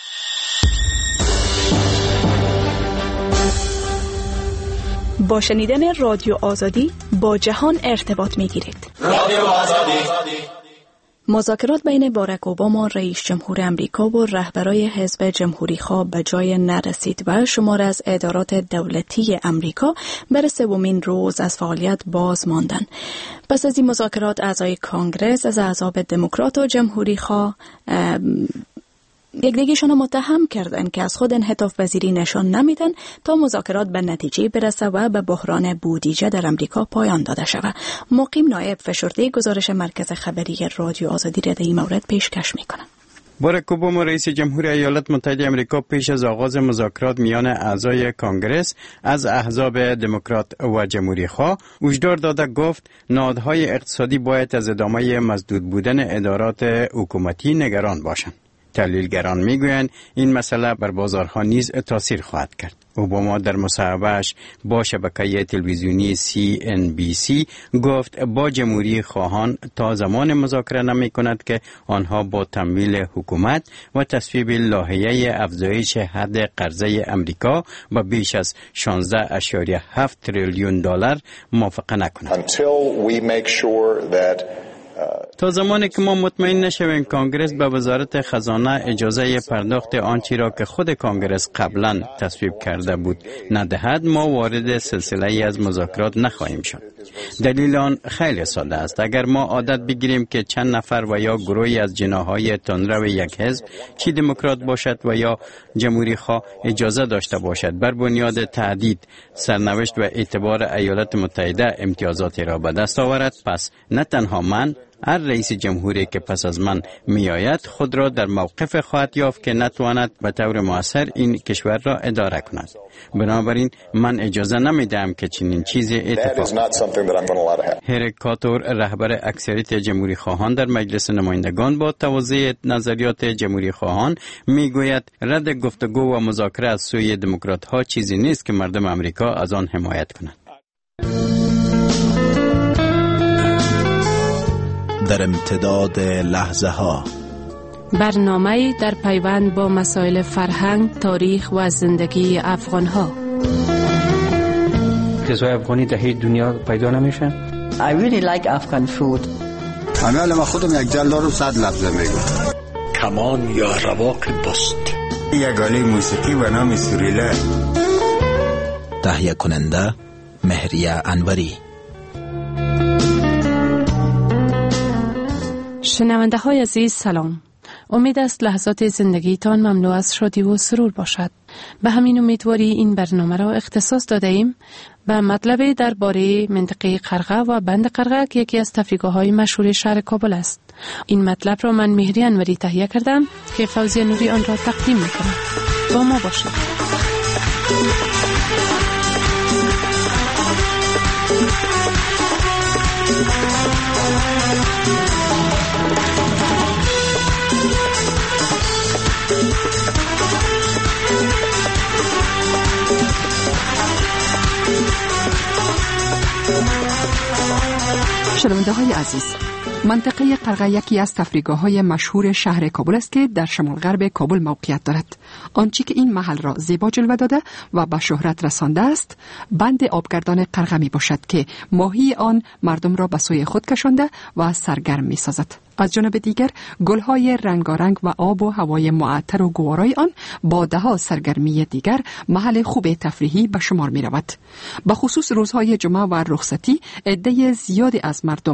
با شنیدن رادیو آزادی با جهان ارتباط می‌گیرید. رادیو آزادی. مذاکرات بین باراک اوباما رئیس جمهور امریکا و رهبرای حزب جمهوری‌خواه به جای نرسید و شمار از ادارات دولتی امریکا بر سومین روز از فعالیت باز ماندند. پس از این مذاکرات اعضای کانگرس از احزاب دموکرات و جمهوری‌خواه یکدیگرشان متهم کردند که از خود انعطاف پذیری نشان نمیدن تا مذاکرات به نتیجه برسه و به بحران بودجه در امریکا پایان داده شود. مقیم نایب فشرده گزارش مرکز خبری رادیو آزادی را در این مورد پیشکش میکنند. باراک اوباما رئیس جمهور ایالات متحده آمریکا پیش از آغاز مذاکرات میان اعضای کانگرس از احزاب دموکرات و جمهوری‌خواه هشدار داده گفت نهادهای اقتصادی باید از ادامه مسدود بودن ادارات حکومتی نگران باشند. تحلیلگران میگویند این مسئله بر بازارها نیز تاثیر خواهد کرد. اوباما در مصاحبه‌اش با شبکه تلویزیونی CNBC گفت با جمهوری خواهان تا زمان مذاکره نمی کند که آنها با تمویل حکومت و تصویب لایحه افزایش حد قرضه امریکا به بیش از 16.7 تریلیون دلار موافقه نکنند. تا زمانی که ما مطمئن نشویم کانگرس به وزارت خزانه اجازه پرداخت آنچه را که خود کانگرس قبلا تصویب کرده بود ندهد، ما وارد سلسله از مذاکرات نخواهیم شد. دلیل آن خیلی ساده است. اگر ما عادت بگیریم که چند نفر و یا گروهی از جناح‌های تندرو یک حزب، چی دموکرات باشد و یا جمهوری خواه، اجازه داشته باشد بر بنیاد تهدید، سرنوشت و اعتبار ایالات متحده امتیازاتی را به دست آورد، پس نه تنها من، هر رئیس جمهوری که پس از من میآید خود را در موقف خواهد یافت که نتواند به طور مؤثر این کشور را اداره کند. بنابراین من اجازه نمیدهم که چنین چیزی اتفاق بیفتد. هریک کاتور، رهبر اکثریت جمهوری خواهان در مجلس نمایندگان، با توضیح نظریات جمهوری خواهان میگوید رد گفتگو و مذاکره از سوی دموکرات ها چیزی نیست که مردم امریکا از آن حمایت کنند. در امتداد لحظه ها برنامه در پیوند با مسائل فرهنگ، تاریخ و زندگی افغان ها. غذای افغانی در هیچ دنیا پیدا نمیشه. I really like Afghan food. انا خودم یک جلد رو 100 لفظه میگم. کمان یا رواق بست. یک آله موسیقی به نام سوریله. تهیه کننده مهریه انوری. شنونده های عزیز سلام. امید است لحظات زندگیتان مملو از شادی و سرور باشد. به همین امیدواری این برنامه را اختصاص داده ایم به مطلب درباره منطقه قرغه و بند قرغه که یکی از تفریحگاه‌های مشهور شهر کابل است. این مطلب را من مهری انوری تهیه کردم که فوزیه نوری آن را تقدیم می‌کنم. با ما باشید. شنونده های عزیز، منطقه قرغه یکی از تفریحگاه‌های مشهور شهر کابل است که در شمال غرب کابل موقعیت دارد. آنچه که این محل را زیبا جلوه داده و به شهرت رسانده است، بند آبگردان قرغه می باشد که ماهی آن مردم را به سوی خود کشانده و سرگرم می سازد. از جانب دیگر گل‌های رنگارنگ و آب و هوای معطر و گوارای آن با ده‌ها سرگرمی دیگر محل خوب تفریحی به شمار می رود. به خصوص روزهای جمعه و رخصتی عده زیادی از مردم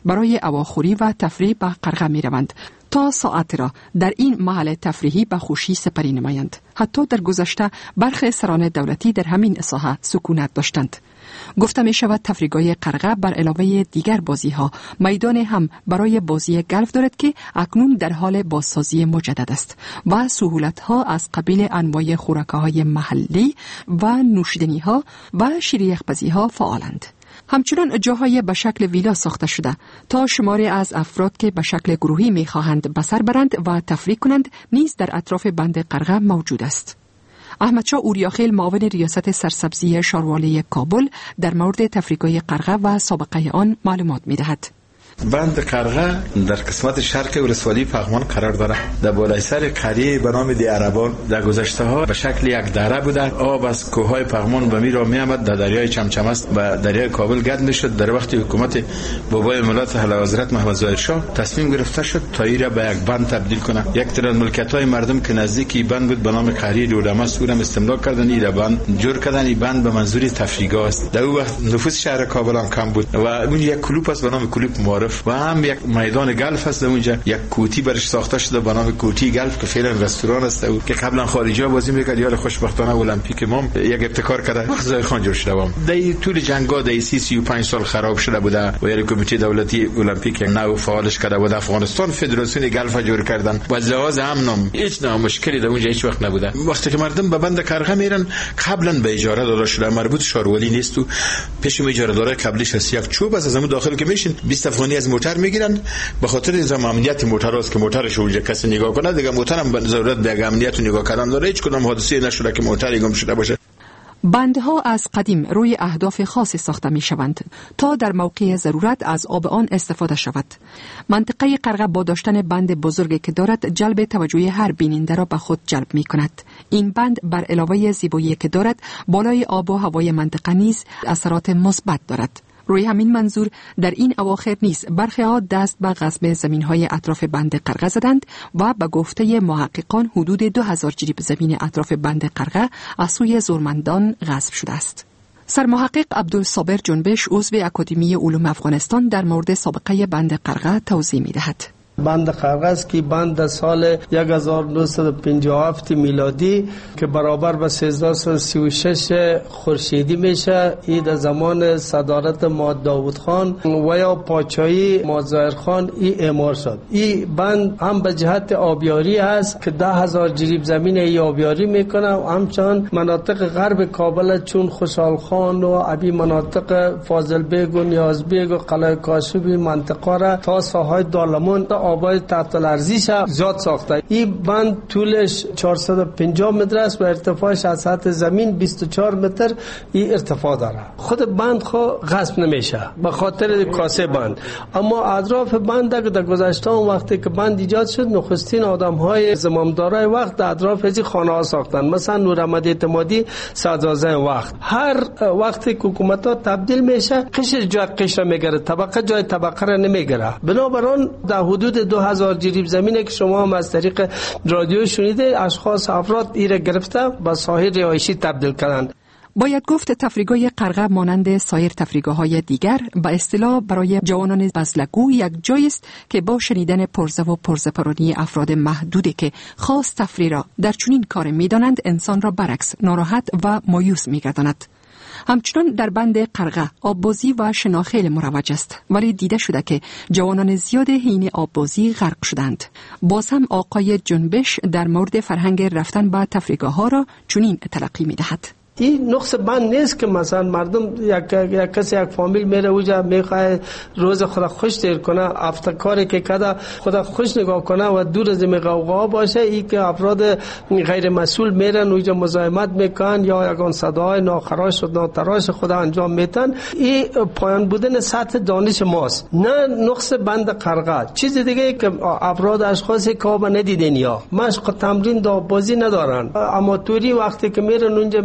برای هواخوری و تفریح به قرغه می روند تا ساعت را در این محل تفریحی به خوشی سپری نمایند. حتی در گذشته برخی سران دولتی در همین ساحه سکونت داشتند. گفته می شود تفریحگاه قرغه بر علاوه دیگر بازی ها میدان هم برای بازی گلف دارد که اکنون در حال بازسازی مجدد است و سهولت ها از قبیل انواع خوراک های محلی و نوشیدنی ها و شیریخ‌پزی ها فعالند. همچنان جاهای به شکل ویلا ساخته شده تا شماری از افراد که به شکل گروهی می خواهند بسر برند و تفریح کنند نیز در اطراف بند قرغه موجود است. احمدشاه اوریاخیل معاون ریاست سرسبزی شاروالی کابل در مورد تفریحگاه قرغه و سابقه آن معلومات می دهد. بند قرغه در قسمت شرق ولسوالی پغمان قرار داره. در بالای سر قریه به نام دی عربان در گذشته ها به شکل یک دره بوده. آب از کوههای پغمان به میرا می آمد در دریای چمچمست و دریای کابل گرد می شد. در وقتی حکومت بابای ملت اعلی حضرت محمد ظاهر شاه تصمیم گرفته شد تا این را به یک بند تبدیل کنه. یک تعداد ملکیت‌های مردم که نزدیکی بند بود به نام قریه دولمه سورم استملاک کردن. این بند جور کردن. این بند به منظور تفریحگاه است. در اون وقت نفوس شهر کابل هم کم بود و اون یک کلوپ است به نام کلوپ معارف و هم یک میدان گلف است. اونجا یک کوتی برش ساخته شده به نام کوتی گلف که فعلا رستوران است او که قبلا خارجی ها بازی میکرد. یار خوشبختانه المپیک ما یک ابتکار کرده وقت خان جور شده. در طول جنگا در 35 سال خراب شده بوده و یک کمیته دولتی المپیک نو فعالش کرده بود. افغانستان فدراسیون گلف جور کردن و لحاظ امن هیچ مشکلی در اونجا هیچ وقت نبوده. وقتی که مردم به بند قرغه میرن قبلا به اجاره داده شده مربوط شاروالی نیست و پیش اجاره داره قبلش از یک چوب از همون داخل که میشین 20 افغانی از موتر میگیرن به خاطر نظام امنیت موتر است که موترش اونجا کسی نگاه کنه دیگه موترم به ضرورت به امنیت و نگاه کردن داره. هیچ کدام حادثه نشده که موتر گم شده باشه. بندها از قدیم روی اهداف خاصی ساخته می شوند تا در موقع ضرورت از آب آن استفاده شود. منطقه قرغه با داشتن بند بزرگی که دارد جلب توجه هر بیننده را به خود جلب می کند. این بند بر علاوه زیبایی که دارد بالای آب و هوای منطقه نیز اثرات مثبت دارد. روی همین منظور در این اواخر نیز برخی ها دست به غصب زمین‌های اطراف بند قرغه زدند و به گفته محققان حدود 2000 جریب زمین اطراف بند قرغه از سوی زورمندان غصب شده است. سرمحقق عبدالصابر جنبش عضو اکادمی علوم افغانستان در مورد سابقه بند قرغه توضیح می‌دهد. بند قرغه است که بند سال 1957 میلادی که برابر به 1336 خورشیدی میشه. این در زمان صدارت ماد داوود خان و یا پادشاهی ماد ظاهر خان این اعمار شد. این بند هم به جهت آبیاری است که 10,000 جریب زمین ای آبیاری میکنه و همچنان مناطق غرب کابل چون خوشحال خان و ابی مناطق فاضل بیگ و نیاز بیگ و قلعه کاشفی منطقه را تا ساحل دالمون آبای تحت الارضیش زیاد ساخته. این بند طولش 450 متر است و ارتفاعش از سطح زمین 24 متر این ارتفاع داره. خود بند غصب نمیشه به خاطر کاسه بند، اما اطراف بند که در گذشته وقتی که بند ایجاد شد نخستین آدم‌های زمامدارای وقت در اطراف از خانه‌ها ساختن. مثلا نوراحمد اعتمادی صدراعظم وقت هر وقتی حکومت‌ها تبدیل میشه قشر جای قشر میگیره، طبقه جای طبقه را نمیگیره. بنابراین در حدود 2000 جریب زمینه که شما هم از طریق رادیو شنیده اشخاص افراد ایره گرفته به ساحل رهایشی تبدیل کردند. باید گفت تفریحگاه قرغه مانند سایر تفریحگاه‌های دیگر به اصطلاح برای جوانان بزلگو یک جایی است که با شنیدن پرزه و پرزه‌پرانی افراد محدودی که خاص تفریح را در چنین کار می‌دانند انسان را برعکس ناراحت و مایوس می‌گرداند. همچنان در بند قرغه آببازی و شنا خیلی مروج است، ولی دیده شده که جوانان زیاد حین آببازی غرق شدند. باز هم آقای جنبش در مورد فرهنگ رفتن به تفریحگاه‌ها را چنین تلقی می‌دهد. این نقص بند نیست که مثلا مردم یک کسی یک فامیل میره اونجا میخواد روز خود خوش دیر کنه، افتکاری که کده خود خوش نگاه کنه و دور از غوغا باشه. این که افراد غیر مسئول میرن اونجا مزاحمت میکنن یا یگان صداهای ناخراش و ناتراش خود انجام میتن. این پایان بودن سطح دانش ماست، نه نقص بند قرغه. چیز دیگه که افراد اشخاصی که آب ندیدن یا مشق تمرین دا بازی ندارن، اماتوری وقتی که میرن اونجا میخوان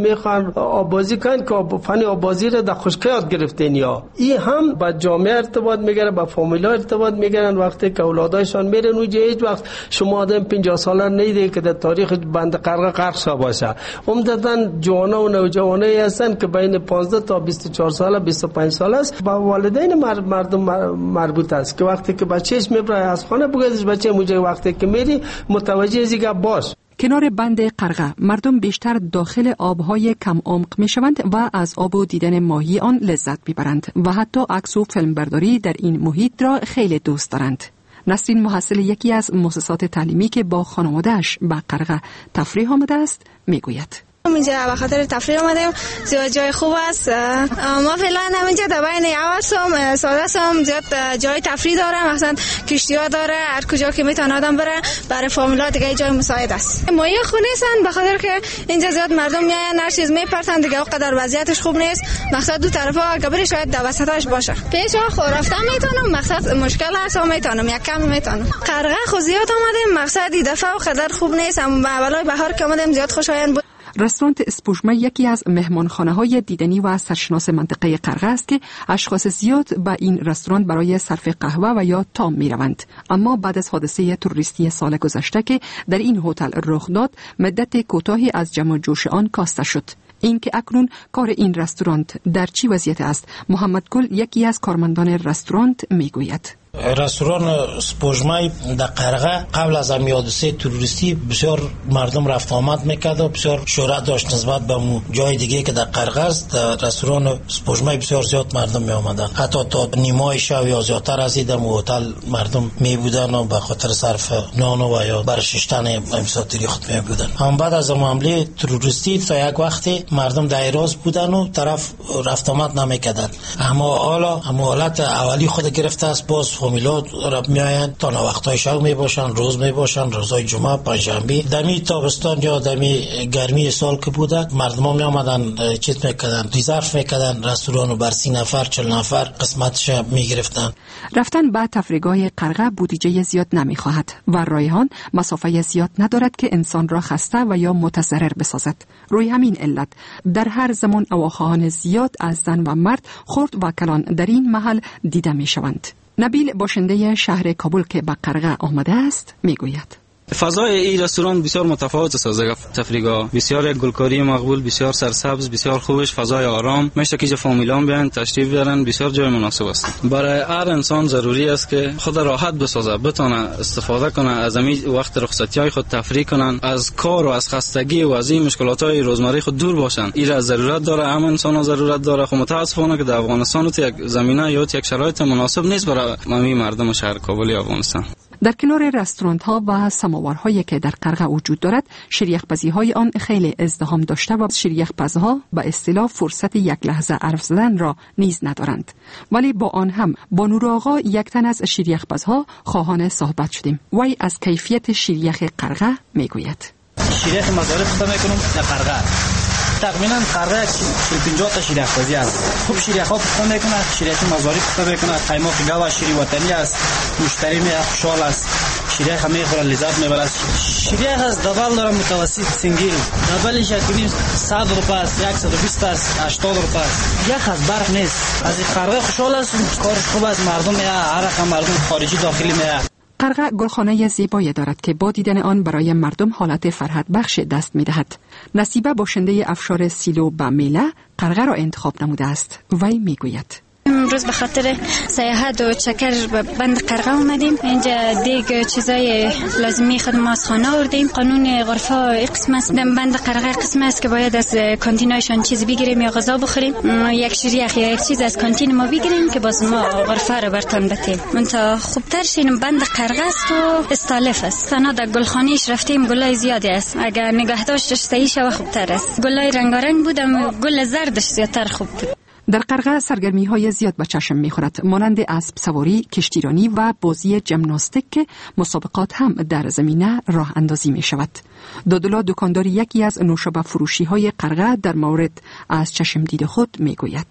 آبازی کن که فن آبازی را در خشکی یاد گرفتین یا این هم با جامعه ارتباط میگیره، با فامیلا ارتباط میگیرن. وقتی که اولادایشان میرن اونجا هیچ وقت شما آدم 50 ساله نیده که در تاریخ بند قرقه غرق شده باشه. عمدتاً جوانا و نوجوانایی هستن که بین 15 تا 24 ساله 25 ساله است. با والدین مردم مربوط است که وقتی که بچهش میبره از خانه بگذش بچه موجه وقتی که میری متوجه ازیگه باش. کنار بند قرقه مردم بیشتر داخل آبهای کم عمق می شوند و از آب و دیدن ماهی آن لذت میبرند و حتی عکس و فیلمبرداری در این محیط را خیلی دوست دارند. نسرین محصل یکی از مؤسسات تعلیمی که با خانواده‌اش به قرقه تفریح آمده است میگوید: اینجا به خاطر تفریح آمدیم، زیاد جای خوب است. ما فعلا همینجا در بین عوض ساده سم زیاد جای تفریح داره، مثلا کشتی‌ها داره، هر کجا که میتونه آدم بره. برای فامیلا دیگه جای مساعد است. مایه خونه نیستن به خاطر که اینجا زیاد مردم میاین هر چیز میپرتن دیگه، اونقدر وضعیتش خوب نیست. مقصد دو طرفا اگه بری شاید در وسطش باشه. پیش رفتن میتونم، مقصد مشکل هست میتونم یک کم میتونم. قرقه خو زیاد آمدیم، مقصد این دفعه اونقدر خوب نیست، اما اولای بهار که آمدیم زیاد خوشایند بود. رستوران اسپوژمه یکی از مهمانخانه‌های دیدنی و سرشناس منطقه قرقه است که اشخاص زیاد به این رستوران برای صرف قهوه و یا تام می‌روند. اما بعد از حادثه تروریستی سال گذشته که در این هتل رخ داد، مدت کوتاهی از جمع جوش آن کاسته شد. اینکه اکنون کار این رستوران در چی وضعیت است، محمد گل یکی از کارمندان رستوران میگوید: رستوران اسپوژمه در قرقه قبل از حادثه تروریستی بسیار مردم رفت آمد میکرد و بسیار شهرت داشت نسبت به جای دیگه که در قرقه است. در رستوران اسپوژمه بسیار زیاد مردم می آمدن، حتی تا نیمای شب یا زیادتر از این هتل مردم می بودن و به خاطر صرف نان و یا برششتن امساتری خود می بودن. هم بعد از حمله تروریستی تا یک وقتی مردم در ایراز بودن و طرف رفت آمد نمیکردن، اما حالا حالت اولی خود گرفته است. باز فامیلا رب میآیند تا وقتای شب می باشن، روز می باشن، روزای جمعه، پنجشنبه. دمی تابستان یا دمی گرمی سال که بوده مردم می آمدن چیت میکردن، ریزرو میکردن رستورانو بر 30 نفر 40 نفر قسمتش می گرفتن. رفتن به تفریحگاه قرقه بودجه زیاد نمی خواهد و رایحان مسافه زیاد ندارد که انسان را خسته و یا متضرر بسازد. روی همین علت در هر زمان اواخواهان زیاد از زن و مرد، خرد و کلان در این محل دیده می شوند. نبیل باشنده شهر کابل که به قرقه آمده است میگوید: فضای این رستوران بسیار متفاوت است از تفریحگاه، بسیار گلکاری مقبول، بسیار سرسبز، بسیار خوبش، فضای آرام، میشه که فامیلان بیان تشریف بیارن، بسیار جای مناسب است. برای هر انسان ضروری است که خود راحت بسازه، بتونه استفاده کنه از این وقت رخصتی‌های خود، تفریح کنن، از کار و از خستگی و از این مشکلات‌های روزمره خود دور باشن. این را ضرورت داره، هم انسان ضرورت داره. خب متاسفانه که در افغانستان تو یک زمینه یا یک شرایط مناسب نیست برای مردم شهر کابل یا افغانستان. در کنار رستوران‌ها و سماورهایی که در قرقه وجود دارد، شریخ‌پزی‌های آن خیلی ازدحام داشته و شریخ‌پزها به اصطلاح فرصت یک لحظه حرف زدن را نیز ندارند. ولی با آن هم با نور آقا یک تن از شریخ‌پزها خواهان صحبت شدیم. وی از کیفیت شریخ قرقه میگوید: شریخ مزارع پخته میکنم در قرقه. تقریبا قرقه 50 تا شریخ‌پزی است. خوب شریخ‌ها پخته میکنه، شریخ مزارع پخته میکنه، قیماق گاو شیر وطنی است، مشتری می خوشحال است، شریخ همه خورا لذت میبرد. شریخ از دبل داره متوسط سنگیل، دبلش کنیم 100 روپیه است، 120 است، 80 روپیه است. یک از برق نیست. از قرقه خوشحال است، کارش خوب است، مردم هر رقم مردم خارجی داخلی می. قرقه گلخانه زیبایی دارد که با دیدن آن برای مردم حالت فرحت بخش دست می دهد. نصیبه باشنده افشار سیلو به میله قرقه را انتخاب نموده است. وی می گوید: امروز به خاطر سیاحت و چکر به بند قرقه اومدیم. اینجا دیگه چیزای لازمی خدمات از خانه آوردیم. قانون غرفه قسم است، بند قرقه قسم است که باید از کانتینایشان چیز بگیریم یا غذا بخوریم. یک شریخ یا یک چیز از کانتین ما بگیریم که باز ما غرفه رو برتون بتیم. منتها خوبترش این بند قرقه است و استالف است. تنها در گلخانه‌اش رفتیم، گلای زیادی است. اگر نگاه داشتش صحیح شو خوبتر است. گلای رنگارنگ بودم، گل زردش زیادتر خوب بود. در قرقه سرگرمی‌های زیاد به چشم می‌خورد، مانند اسب سواری، کشتیرانی و بازی ژیمناستیک که مسابقات هم در زمینه راه اندازی می‌شود. دادولا دکاندار یکی از نوشابه فروشی‌های قرقه در مورد از چشم دید خود می‌گوید: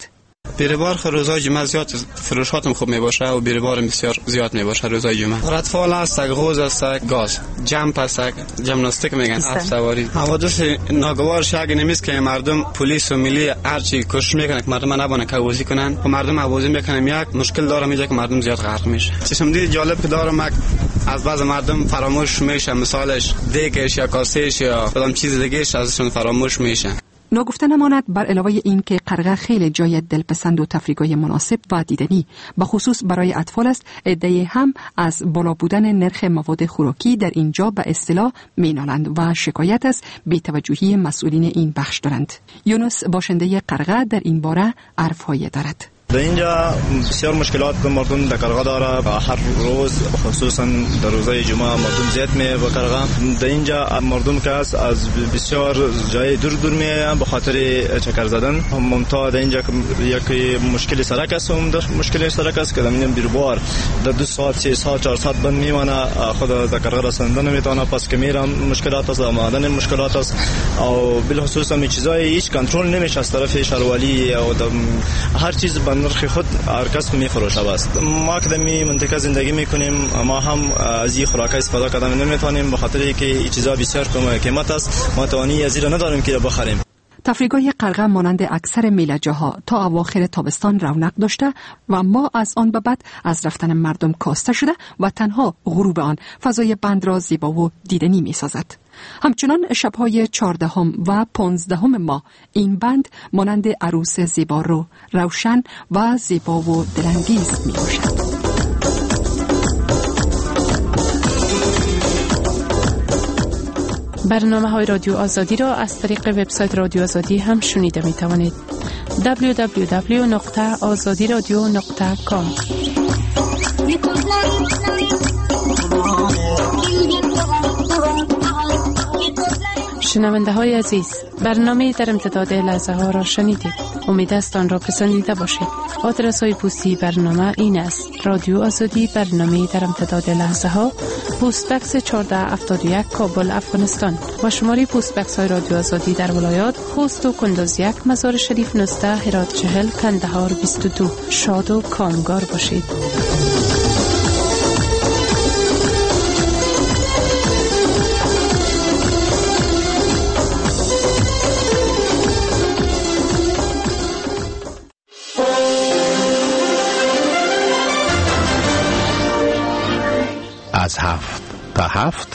بیربار روزای جمعه زیاد فروشاتم خوب می باشه و بیربارم بسیار زیاد می باشه روزای جمعه. رتفال است، غوز است، گاز، جمپ است، ژیمناستیک میگن، اسب سواری. حوادث ناگوارش اگه نمیست که مردم پلیس و ملی هرچی کوشش میکنن که مردم نبانه که بازی کنن و مردم بازی میکنن. یک مشکل داره اینجا که مردم زیاد غرق میشه. چشم دید جالب که دارم از بعض مردم فراموش میشه، مثالش دیگش یا کاسهش یا کدام چیز دیگهش ازشون فراموش میشه. ناگفته نماند بر علاوه این که قرغه خیلی جای دلپسند و تفریحگاه مناسب و دیدنی به خصوص برای اطفال است، عده‌ای هم از بالا بودن نرخ مواد خوراکی در اینجا به اصطلاح مینالند و شکایت از بی‌توجهی مسئولین این بخش دارند. یونس باشنده قرغه در این باره حرف‌هایی دارد. در اینجا بسیار مشکلات مردم در قرغه داره. هر روز خصوصا در روزهای جمعه مردم زیاد می به قرغه. در اینجا مردم که از بسیار جای دور دور می به خاطر چکر زدن. ممتا در اینجا یک مشکل سرک است، مشکل سرک است که در این بیربار در 2 ساعت 3 ساعت 4 ساعت بند میمانه، خود در قرغه رساندن نمیتونه، پس که میرم مشکلات است، آمدن مشکلات است و بالخصوص این چیزای هیچ کنترل نمیشه از طرف شهروالی و هر چیز نرخ خود هر کس میفروشه. است ما که در این منطقه زندگی میکنیم، ما هم از این خوراک استفاده کردن نمیتونیم به خاطر اینکه این چیزا بسیار قیمت است، ما توانی از این نداریم که بخریم. تفریحگاه قرغه مانند اکثر میله‌جاها تا اواخر تابستان رونق داشته و ما از آن به بعد از رفتن مردم کاسته شده و تنها غروب آن فضای بند را زیبا و دیدنی می‌سازد. همچنان شب‌های 14 و 15 ماه این بند مانند عروس زیبا رو روشن و زیبا و دلانگیز می‌باشد. برنامه‌های رادیو آزادی را از طریق وبسایت رادیو آزادی هم شنیده می توانید. www.azadiradio.com. شنونده های عزیز، برنامه در امتداد لحظه ها را شنیدید. امید است آن را پسندیده باشید. آدرس های پستی برنامه این است: رادیو آزادی، برنامه در امتداد لحظه ها، پست بکس 1471 کابل افغانستان و شماره پست بکس های رادیو آزادی در ولایات خوست و کندوز 1، مزار شریف 19، هرات 40، کندهار 22. شاد و کامگار باشید. از 7 تا 7